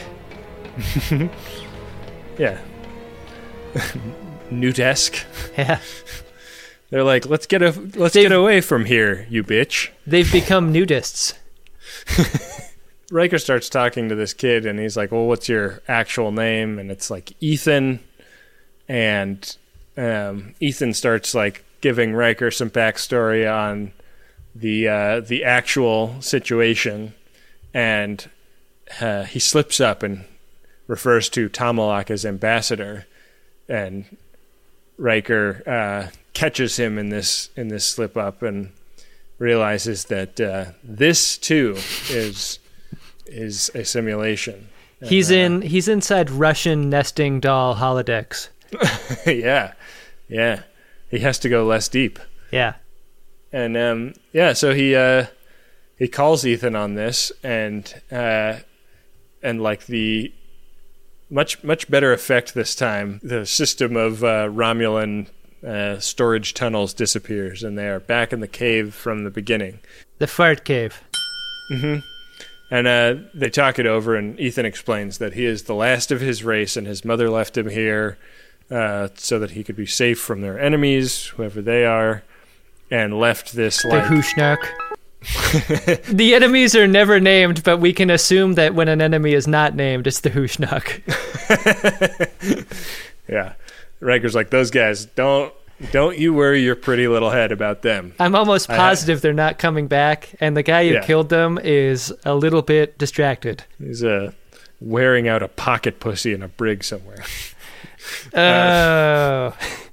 Yeah. Newt-esque. Yeah. They're like, let's get a let's they've, get away from here, you bitch. They've become nudists. Riker starts talking to this kid, and he's like, well, what's your actual name? And it's like Ethan. And um, Ethan starts like giving Riker some backstory on the uh, the actual situation, and uh, he slips up and refers to Tomalak as ambassador, and Riker uh, catches him in this in this slip up and realizes that uh, this too is is a simulation. He's and, uh, in he's inside Russian nesting doll holodecks. yeah, yeah. He has to go less deep. Yeah. And um, yeah, so he uh, he calls Ethan on this, and uh, and like the much much better effect this time. The system of uh, Romulan uh, storage tunnels disappears, and they are back in the cave from the beginning. The fart cave. Mm-hmm. And uh, they talk it over, and Ethan explains that he is the last of his race, and his mother left him here uh, so that he could be safe from their enemies, whoever they are. And left this the like... Hushnak. The enemies are never named, but we can assume that when an enemy is not named, it's the Hushnak. Yeah. Riker's like, those guys, don't don't you worry your pretty little head about them. I'm almost positive they're not coming back, and the guy who Yeah. killed them is a little bit distracted. He's uh, wearing out a pocket pussy in a brig somewhere. Oh... Uh,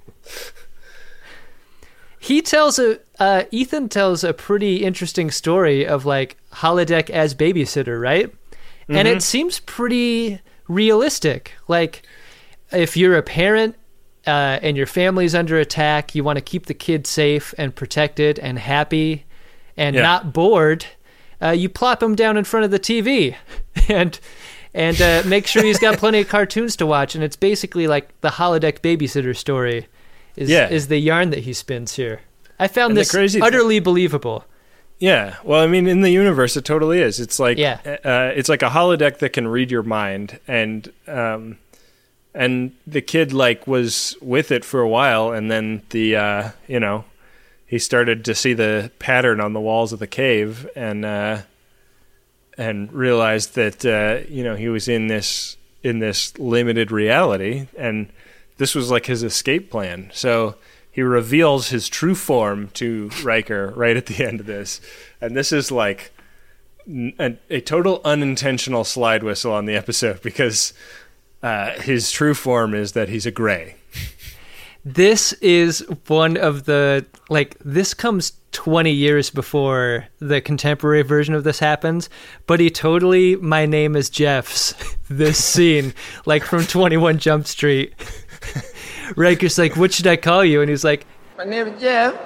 He tells a uh, Ethan tells a pretty interesting story of like holodeck as babysitter, right? Mm-hmm. And it seems pretty realistic. Like if you're a parent uh, and your family's under attack, you want to keep the kid safe and protected and happy and Yeah. not bored. Uh, you plop him down in front of the T V and and uh, make sure he's got plenty of cartoons to watch. And it's basically like the holodeck babysitter story. Is, Yeah. is the yarn that he spins here. I found And the this crazy utterly believable. Yeah, well, I mean, in the universe, it totally is. It's like Yeah. uh, it's like a holodeck that can read your mind, and um, and the kid like was with it for a while, and then the uh, you know he started to see the pattern on the walls of the cave, and uh, and realized that uh, you know he was in this in this limited reality, and this was like his escape plan. So he reveals his true form to Riker right at the end of this. And this is like a, a total unintentional slide whistle on the episode, because uh, his true form is that he's a gray. This is one of the, like, this comes twenty years before the contemporary version of this happens, but he totally, my name is Jeff's, this scene, like from twenty-one Jump Street. Riker's like, what should I call you? And he's like, My name is Jeff.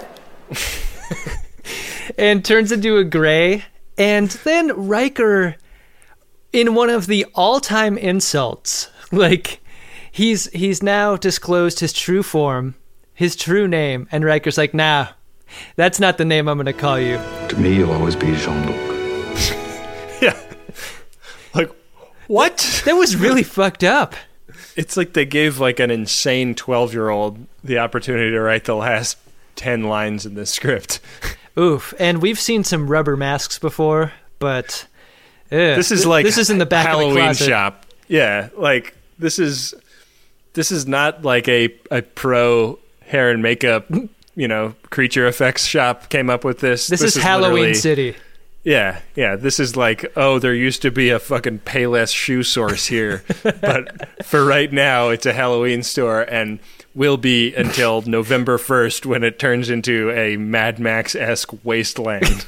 and turns into a gray. And then Riker, in one of the all-time insults, like, he's he's now disclosed his true form, his true name, and Riker's like, nah, that's not the name I'm going to call you. To me, you'll always be Jean-Luc. Yeah. Like, what? That was really fucked up. It's like they gave like an insane twelve-year-old the opportunity to write the last ten lines in this script. Oof. And we've seen some rubber masks before, but ugh. This is like this is in the back Halloween of the closet. shop. Yeah, like this is this is not like a a pro hair and makeup, you know, creature effects shop came up with this. This, this is, is Halloween literally- City. Yeah, yeah. This is like, oh, there used to be a fucking Payless shoe source here, but for right now, it's a Halloween store, and will be until November first, when it turns into a Mad Max-esque wasteland.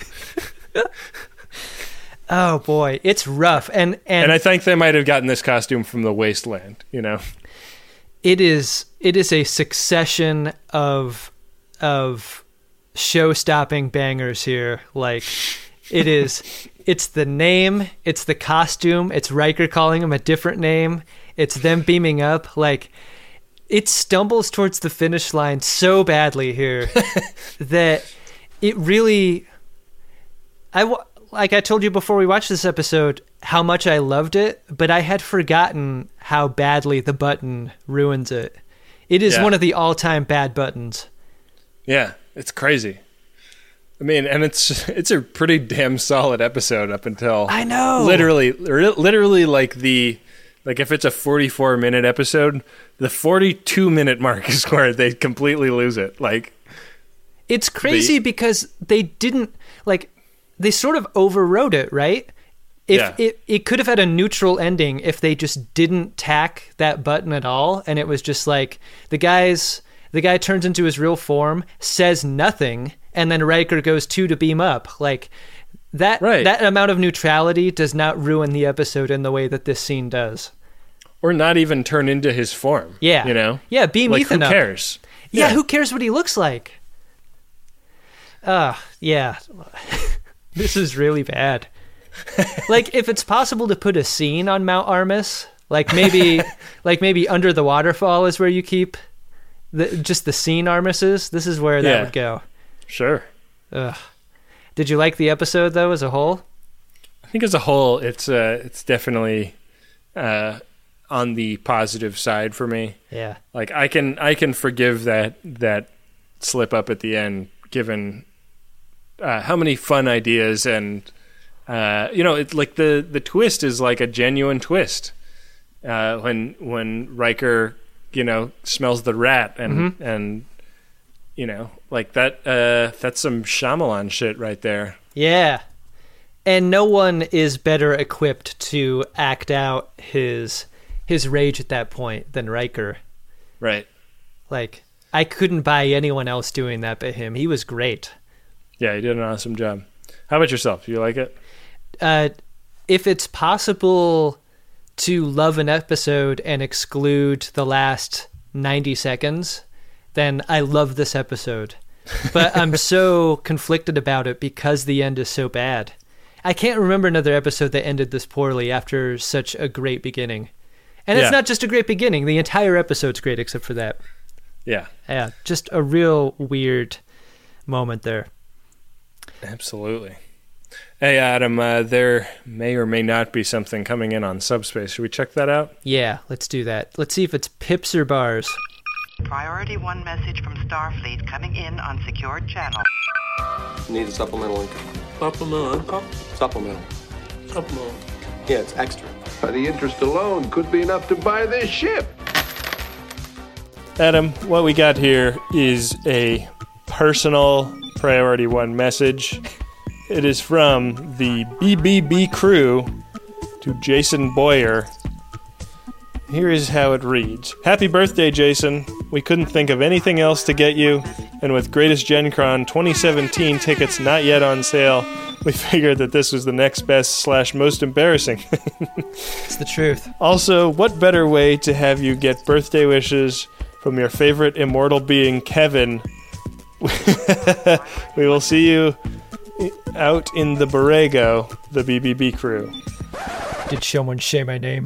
Oh boy, it's rough, and and, and I think they might have gotten this costume from the Wasteland. You know, it is it is a succession of of show-stopping bangers here, like. It is, it's the name, it's the costume, it's Riker calling him a different name, it's them beaming up, like, it stumbles towards the finish line so badly here that it really, I, like I told you before we watched this episode, how much I loved it, but I had forgotten how badly the button ruins it. It is Yeah. one of the all-time bad buttons. Yeah, it's crazy. I mean, and it's it's a pretty damn solid episode up until I know literally, literally like the like if it's a forty-four minute episode, the forty-two minute mark is where they completely lose it. Like, it's crazy the, because they didn't like they sort of overwrote it, right? If yeah. it it could have had a neutral ending if they just didn't tack that button at all, and it was just like the guy's the guy turns into his real form, says nothing. And then Riker goes two to beam up. Like that right. that amount of neutrality does not ruin the episode in the way that this scene does. Or not even turn into his form. Yeah. You know? Yeah, beam like, Ethan who up. cares? Yeah, yeah, who cares what he looks like? Uh, yeah. This is really bad. Like, if it's possible to put a scene on Mount Armus, like maybe like maybe under the waterfall is where you keep the just the scene Armuses, this is where that yeah. would go. Sure. Ugh. Did you like the episode though, as a whole? I think as a whole, it's uh, it's definitely uh, on the positive side for me. Yeah. Like I can I can forgive that that slip up at the end, given uh, how many fun ideas and uh, you know, it's like the the twist is like a genuine twist uh, when when Riker you know smells the rat and Mm-hmm. and. You know, like that, uh, that's some Shyamalan shit right there. Yeah. And no one is better equipped to act out his his rage at that point than Riker. Right. Like, I couldn't buy anyone else doing that but him. He was great. Yeah, he did an awesome job. How about yourself? You like it? Uh, if it's possible to love an episode and exclude the last ninety seconds... then I love this episode. But I'm so conflicted about it because the end is so bad. I can't remember another episode that ended this poorly after such a great beginning. And yeah. it's not just a great beginning. The entire episode's great except for that. Yeah. Yeah, just a real weird moment there. Absolutely. Hey, Adam, uh, there may or may not be something coming in on Subspace. Should we check that out? Yeah, let's do that. Let's see if it's pips or bars. Priority one message from Starfleet coming in on secured channel. Need a supplemental income. Supplemental income? Supplemental. Supplemental. Yeah, it's extra. The interest alone could be enough to buy this ship. Adam, what we got here is a personal Priority One message. It is from the B B B crew to Jason Boyer. Here is how it reads. Happy birthday, Jason. We couldn't think of anything else to get you, and with Greatest Gen Con twenty seventeen tickets not yet on sale, we figured that this was the next best slash most embarrassing. It's the truth. Also, what better way to have you get birthday wishes from your favorite immortal being, Kevin? We will see you out in the Borrego, the B B B crew. Did someone say my name?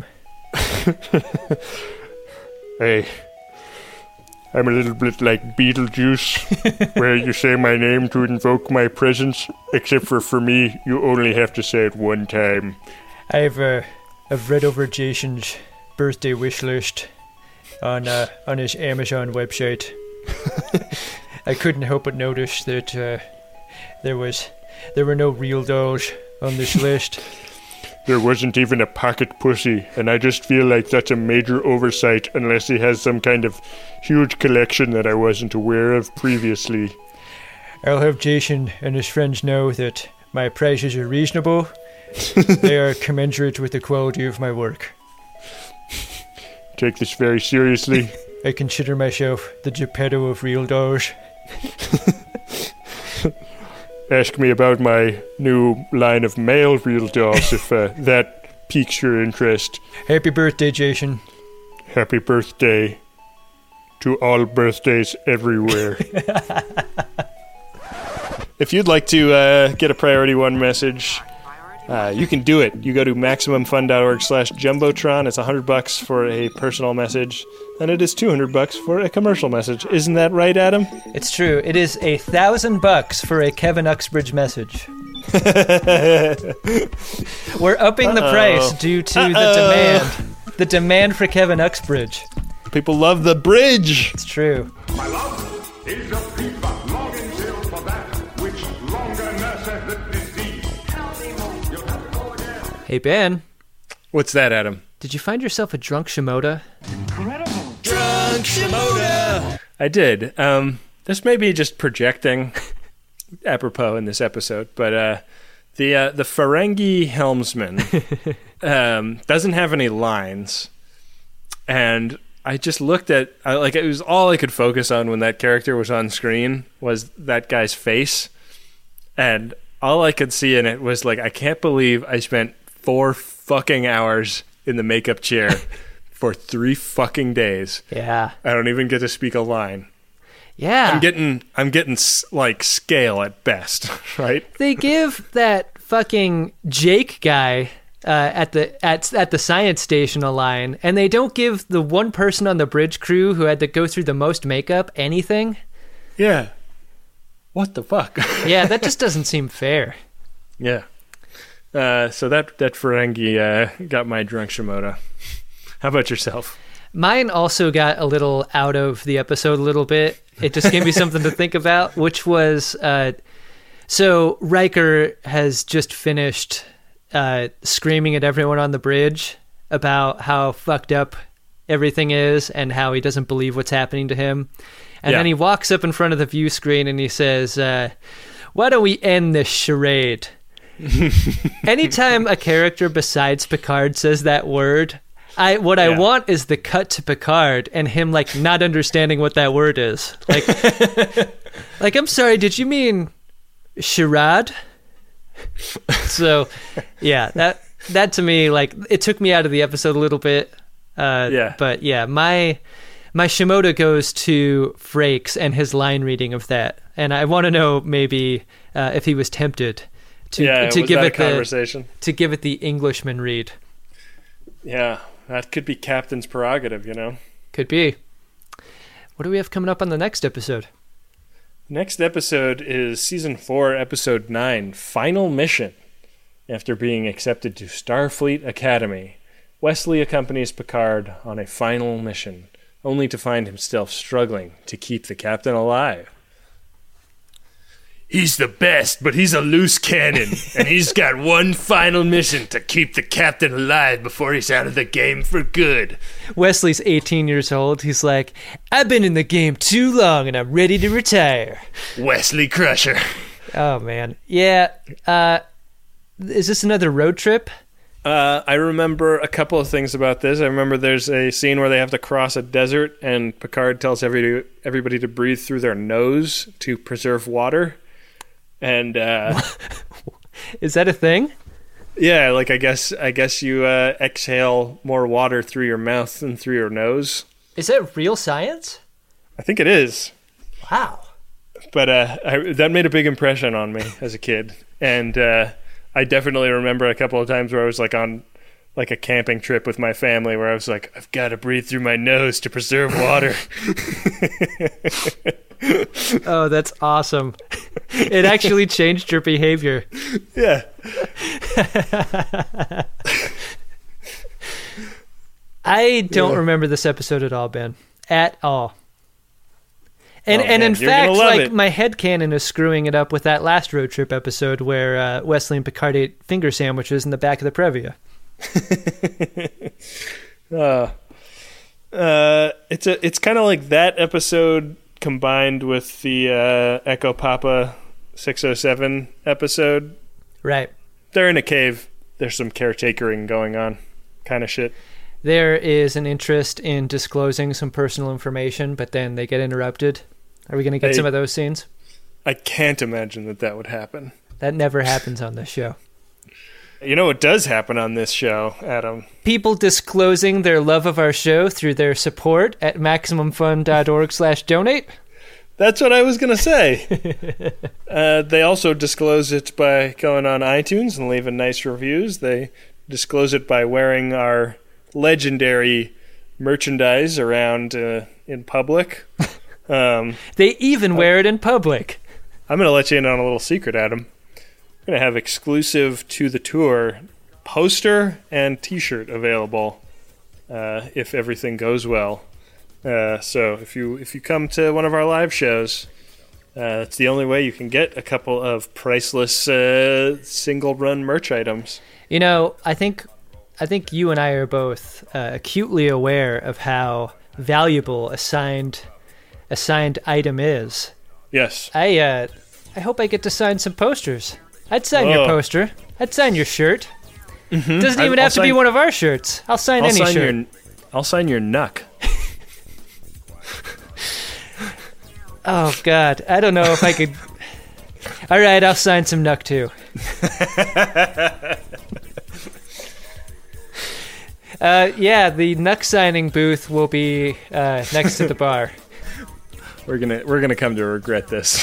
Hey, I'm a little bit like Beetlejuice, where you say my name to invoke my presence, except for for me, you only have to say it one time. I've uh, I've read over Jason's birthday wish list on uh, on his Amazon website. I couldn't help but notice that uh, there was there were no real dolls on this list. There wasn't even a pocket pussy, and I just feel like that's a major oversight unless he has some kind of huge collection that I wasn't aware of previously. I'll have Jason and his friends know that my prices are reasonable. They are commensurate with the quality of my work. Take this very seriously. I consider myself the Geppetto of real dolls. Ask me about my new line of male real dolls if uh, that piques your interest. Happy birthday, Jason. Happy birthday to all birthdays everywhere. If you'd like to uh, get a Priority One message, uh, you can do it. You go to MaximumFun.org slash Jumbotron. It's one hundred bucks for a personal message, and it is two hundred bucks for a commercial message. Isn't that right, Adam? It's true. It is a thousand bucks for a Kevin Uxbridge message. We're upping the Uh-oh. price due to Uh-oh. the demand. The demand for Kevin Uxbridge. People love the bridge. It's true. My love is a piece of Hey, Ben. What's that, Adam? Did you find yourself a drunk Shimoda? Incredible. Drunk Shimoda! I did. Um, this may be just projecting apropos in this episode, but uh, the uh, the Ferengi helmsman um, doesn't have any lines, and I just looked at I, like it was all I could focus on when that character was on screen was that guy's face, and all I could see in it was like, I can't believe I spent four fucking hours in the makeup chair for three fucking days. Yeah, I don't even get to speak a line. Yeah, I'm getting, I'm getting like scale at best, right? They give that fucking Jake guy uh, at the at at the science station a line, and they don't give the one person on the bridge crew who had to go through the most makeup anything. Yeah. What the fuck? Yeah, that just doesn't seem fair. Yeah. Uh, so that that Ferengi uh, got my drunk Shimoda. How about yourself? Mine also got a little out of the episode a little bit. It just gave me something to think about, which was, uh, so Riker has just finished uh, screaming at everyone on the bridge about how fucked up everything is and how he doesn't believe what's happening to him. And Yeah. then he walks up in front of the view screen and he says, uh, why don't we end this charade? Anytime a character besides Picard says that word, I what I Yeah. want is the cut to Picard and him like not understanding what that word is. Like, like I'm sorry, did you mean charade? So, yeah, that that to me, like, it took me out of the episode a little bit. Uh, Yeah. But yeah, my my Shimoda goes to Frakes and his line reading of that, and I want to know maybe uh, if he was tempted to Yeah, to was give that a it the conversation? to give it the Englishman read. Yeah, that could be Captain's prerogative, you know? Could be. What do we have coming up on the next episode? Next episode is Season four, Episode nine, Final Mission. After being accepted to Starfleet Academy, Wesley accompanies Picard on a final mission, only to find himself struggling to keep the captain alive. He's the best, but he's a loose cannon, and he's got one final mission to keep the captain alive before he's out of the game for good. Wesley's eighteen years old. He's like, I've been in the game too long and I'm ready to retire. Wesley Crusher. Oh, man. Yeah. Uh, is this another road trip? Uh, I remember a couple of things about this. I remember there's a scene where they have to cross a desert, and Picard tells every, everybody to breathe through their nose to preserve water. And uh, is that a thing? Yeah, like I guess I guess you uh, exhale more water through your mouth than through your nose. Is that real science? I think it is. Wow. But uh, I, that made a big impression on me as a kid, and uh, I definitely remember a couple of times where I was like on like a camping trip with my family, where I was like, I've got to breathe through my nose to preserve water. Oh, that's awesome. It actually changed your behavior. Yeah. I don't Yeah. remember this episode at all, Ben. At all. And Oh, and man, in you're gonna fact, love like it. my headcanon is screwing it up with that last road trip episode where uh, Wesley and Picard ate finger sandwiches in the back of the Previa. Uh, uh, it's a it's kind of like that episode combined with the uh, Echo Papa six oh seven episode. Right. They're in a cave. There's some caretakering going on, kind of shit. There is an interest in disclosing some personal information, but then they get interrupted. Are we going to get Hey. some of those scenes? I can't imagine that that would happen. That never happens on this show. You know what does happen on this show, Adam? People disclosing their love of our show through their support at MaximumFun.org slash donate. That's what I was going to say. uh, they also disclose it by going on iTunes and leaving nice reviews. They disclose it by wearing our legendary merchandise around uh, in public. Um, they even wear it in public. I'm going to let you in on a little secret, Adam. I'm going to have exclusive to the tour poster and t-shirt available uh, if everything goes well. Uh, so if you if you come to one of our live shows, uh, it's the only way you can get a couple of priceless uh, single run merch items. You know, I think I think you and I are both uh, acutely aware of how valuable a signed a signed item is. Yes. I uh, I hope I get to sign some posters. I'd sign your Whoa. poster. I'd sign your shirt. Mhm. Doesn't I- even I'll have to be sign- one of our shirts. I'll sign I'll any sign shirt. your I'll sign your knuck. Oh God, I don't know if I could. All right, I'll sign some Nuck too. uh, yeah, the Nuck signing booth will be uh, next to the bar. We're gonna we're gonna come to regret this.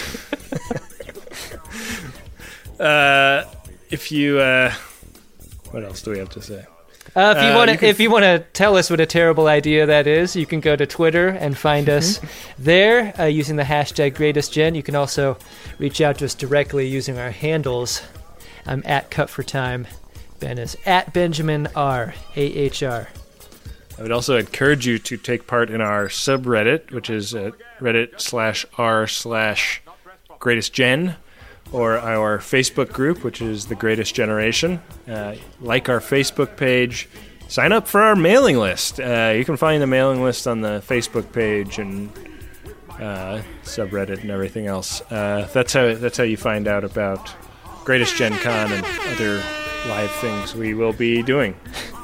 uh, if you, uh, what else do we have to say? Uh, if you Uh, want you to, can- if you want to tell us what a terrible idea that is, you can go to Twitter and find us there uh, using the hashtag GreatestGen. You can also reach out to us directly using our handles. I'm at Cut for Time. Ben is at Benjamin R A H R. I would also encourage you to take part in our subreddit, which is at reddit slash r slash greatest gen, or our Facebook group, which is the Greatest Generation. Uh, like our Facebook page. Sign up for our mailing list. Uh, you can find the mailing list on the Facebook page and uh, subreddit and everything else. Uh, that's how that's how you find out about Greatest Gen Con and other live things we will be doing.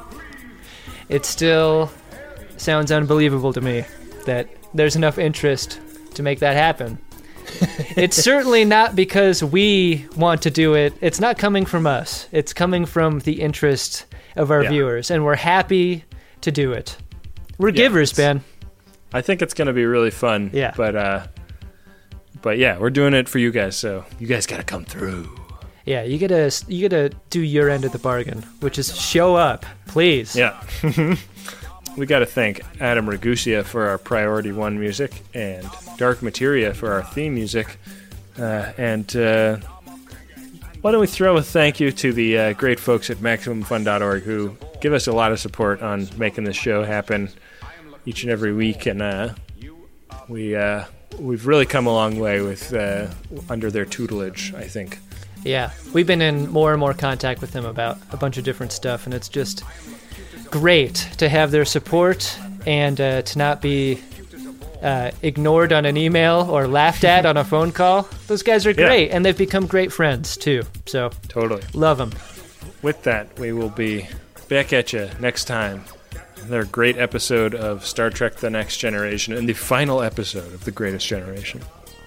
It still sounds unbelievable to me that there's enough interest to make that happen. It's certainly not because we want to do it. It's not coming from us. It's coming from the interest of our Yeah. viewers, and we're happy to do it. We're Yeah, givers, it's- Ben. I think it's going to be really fun. Yeah. But, uh, but yeah, we're doing it for you guys, so you guys got to come through. Yeah, you gotta you gotta do your end of the bargain, which is show up, please. Yeah. We got to thank Adam Ragusia for our Priority One music and Dark Materia for our theme music. Uh, and uh, why don't we throw a thank you to the uh, great folks at Maximum Fun dot org who give us a lot of support on making this show happen each and every week. And uh, we, uh, we've really come a long way with uh, under their tutelage, I think. Yeah, we've been in more and more contact with them about a bunch of different stuff, and it's just great to have their support and uh, to not be uh, ignored on an email or laughed at on a phone call. Those guys are great, Yeah. and they've become great friends too. So Totally. love them. With that, we will be back at you next time. Another great episode of Star Trek The Next Generation and the final episode of The Greatest Generation.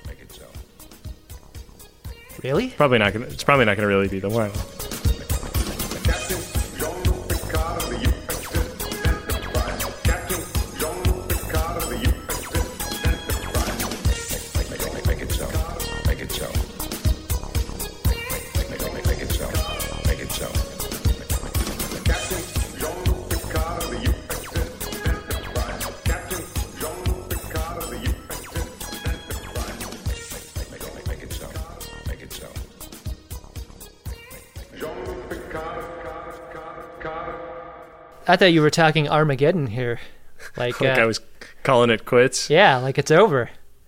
Really? Probably not gonna. It's probably not gonna really be the one. Make it so. Make it so. Make it, make, make it so. Make it so. Captain Jean-Luc Picard of the U S S Enterprise. Captain Jean-Luc Picard of the U S S Enterprise. Make it, make, make it so. Make it so. Jean-Luc Picard, Picard, Picard. I thought you were talking Armageddon here, like, Like uh, I was calling it quits. yeah, like it's over.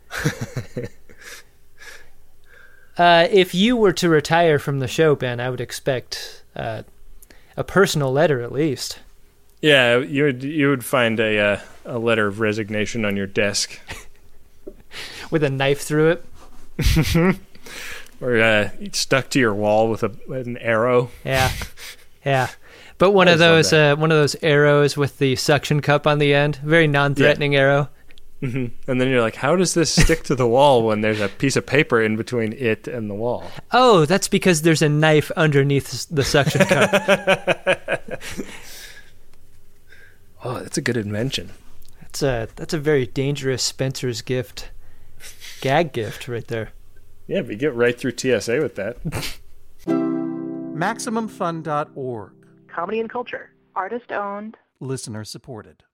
uh, if you were to retire from the show, Ben, I would expect uh, a personal letter at least. Yeah, you would you would find a uh, a letter of resignation on your desk, with a knife through it. or uh, stuck to your wall with a an arrow. Yeah, yeah. But one I of always those, uh, one of those arrows with the suction cup on the end, very non-threatening arrow. hmm And then you're like, how does this stick to the wall when there's a piece of paper in between it and the wall? Oh, that's because there's a knife underneath the suction cup. Oh, that's a good invention. That's a that's a very dangerous Spencer's gift, gag gift right there. Yeah, but you get right through T S A with that. Maximum Fun dot org. Comedy and culture. Artist owned. Listener supported.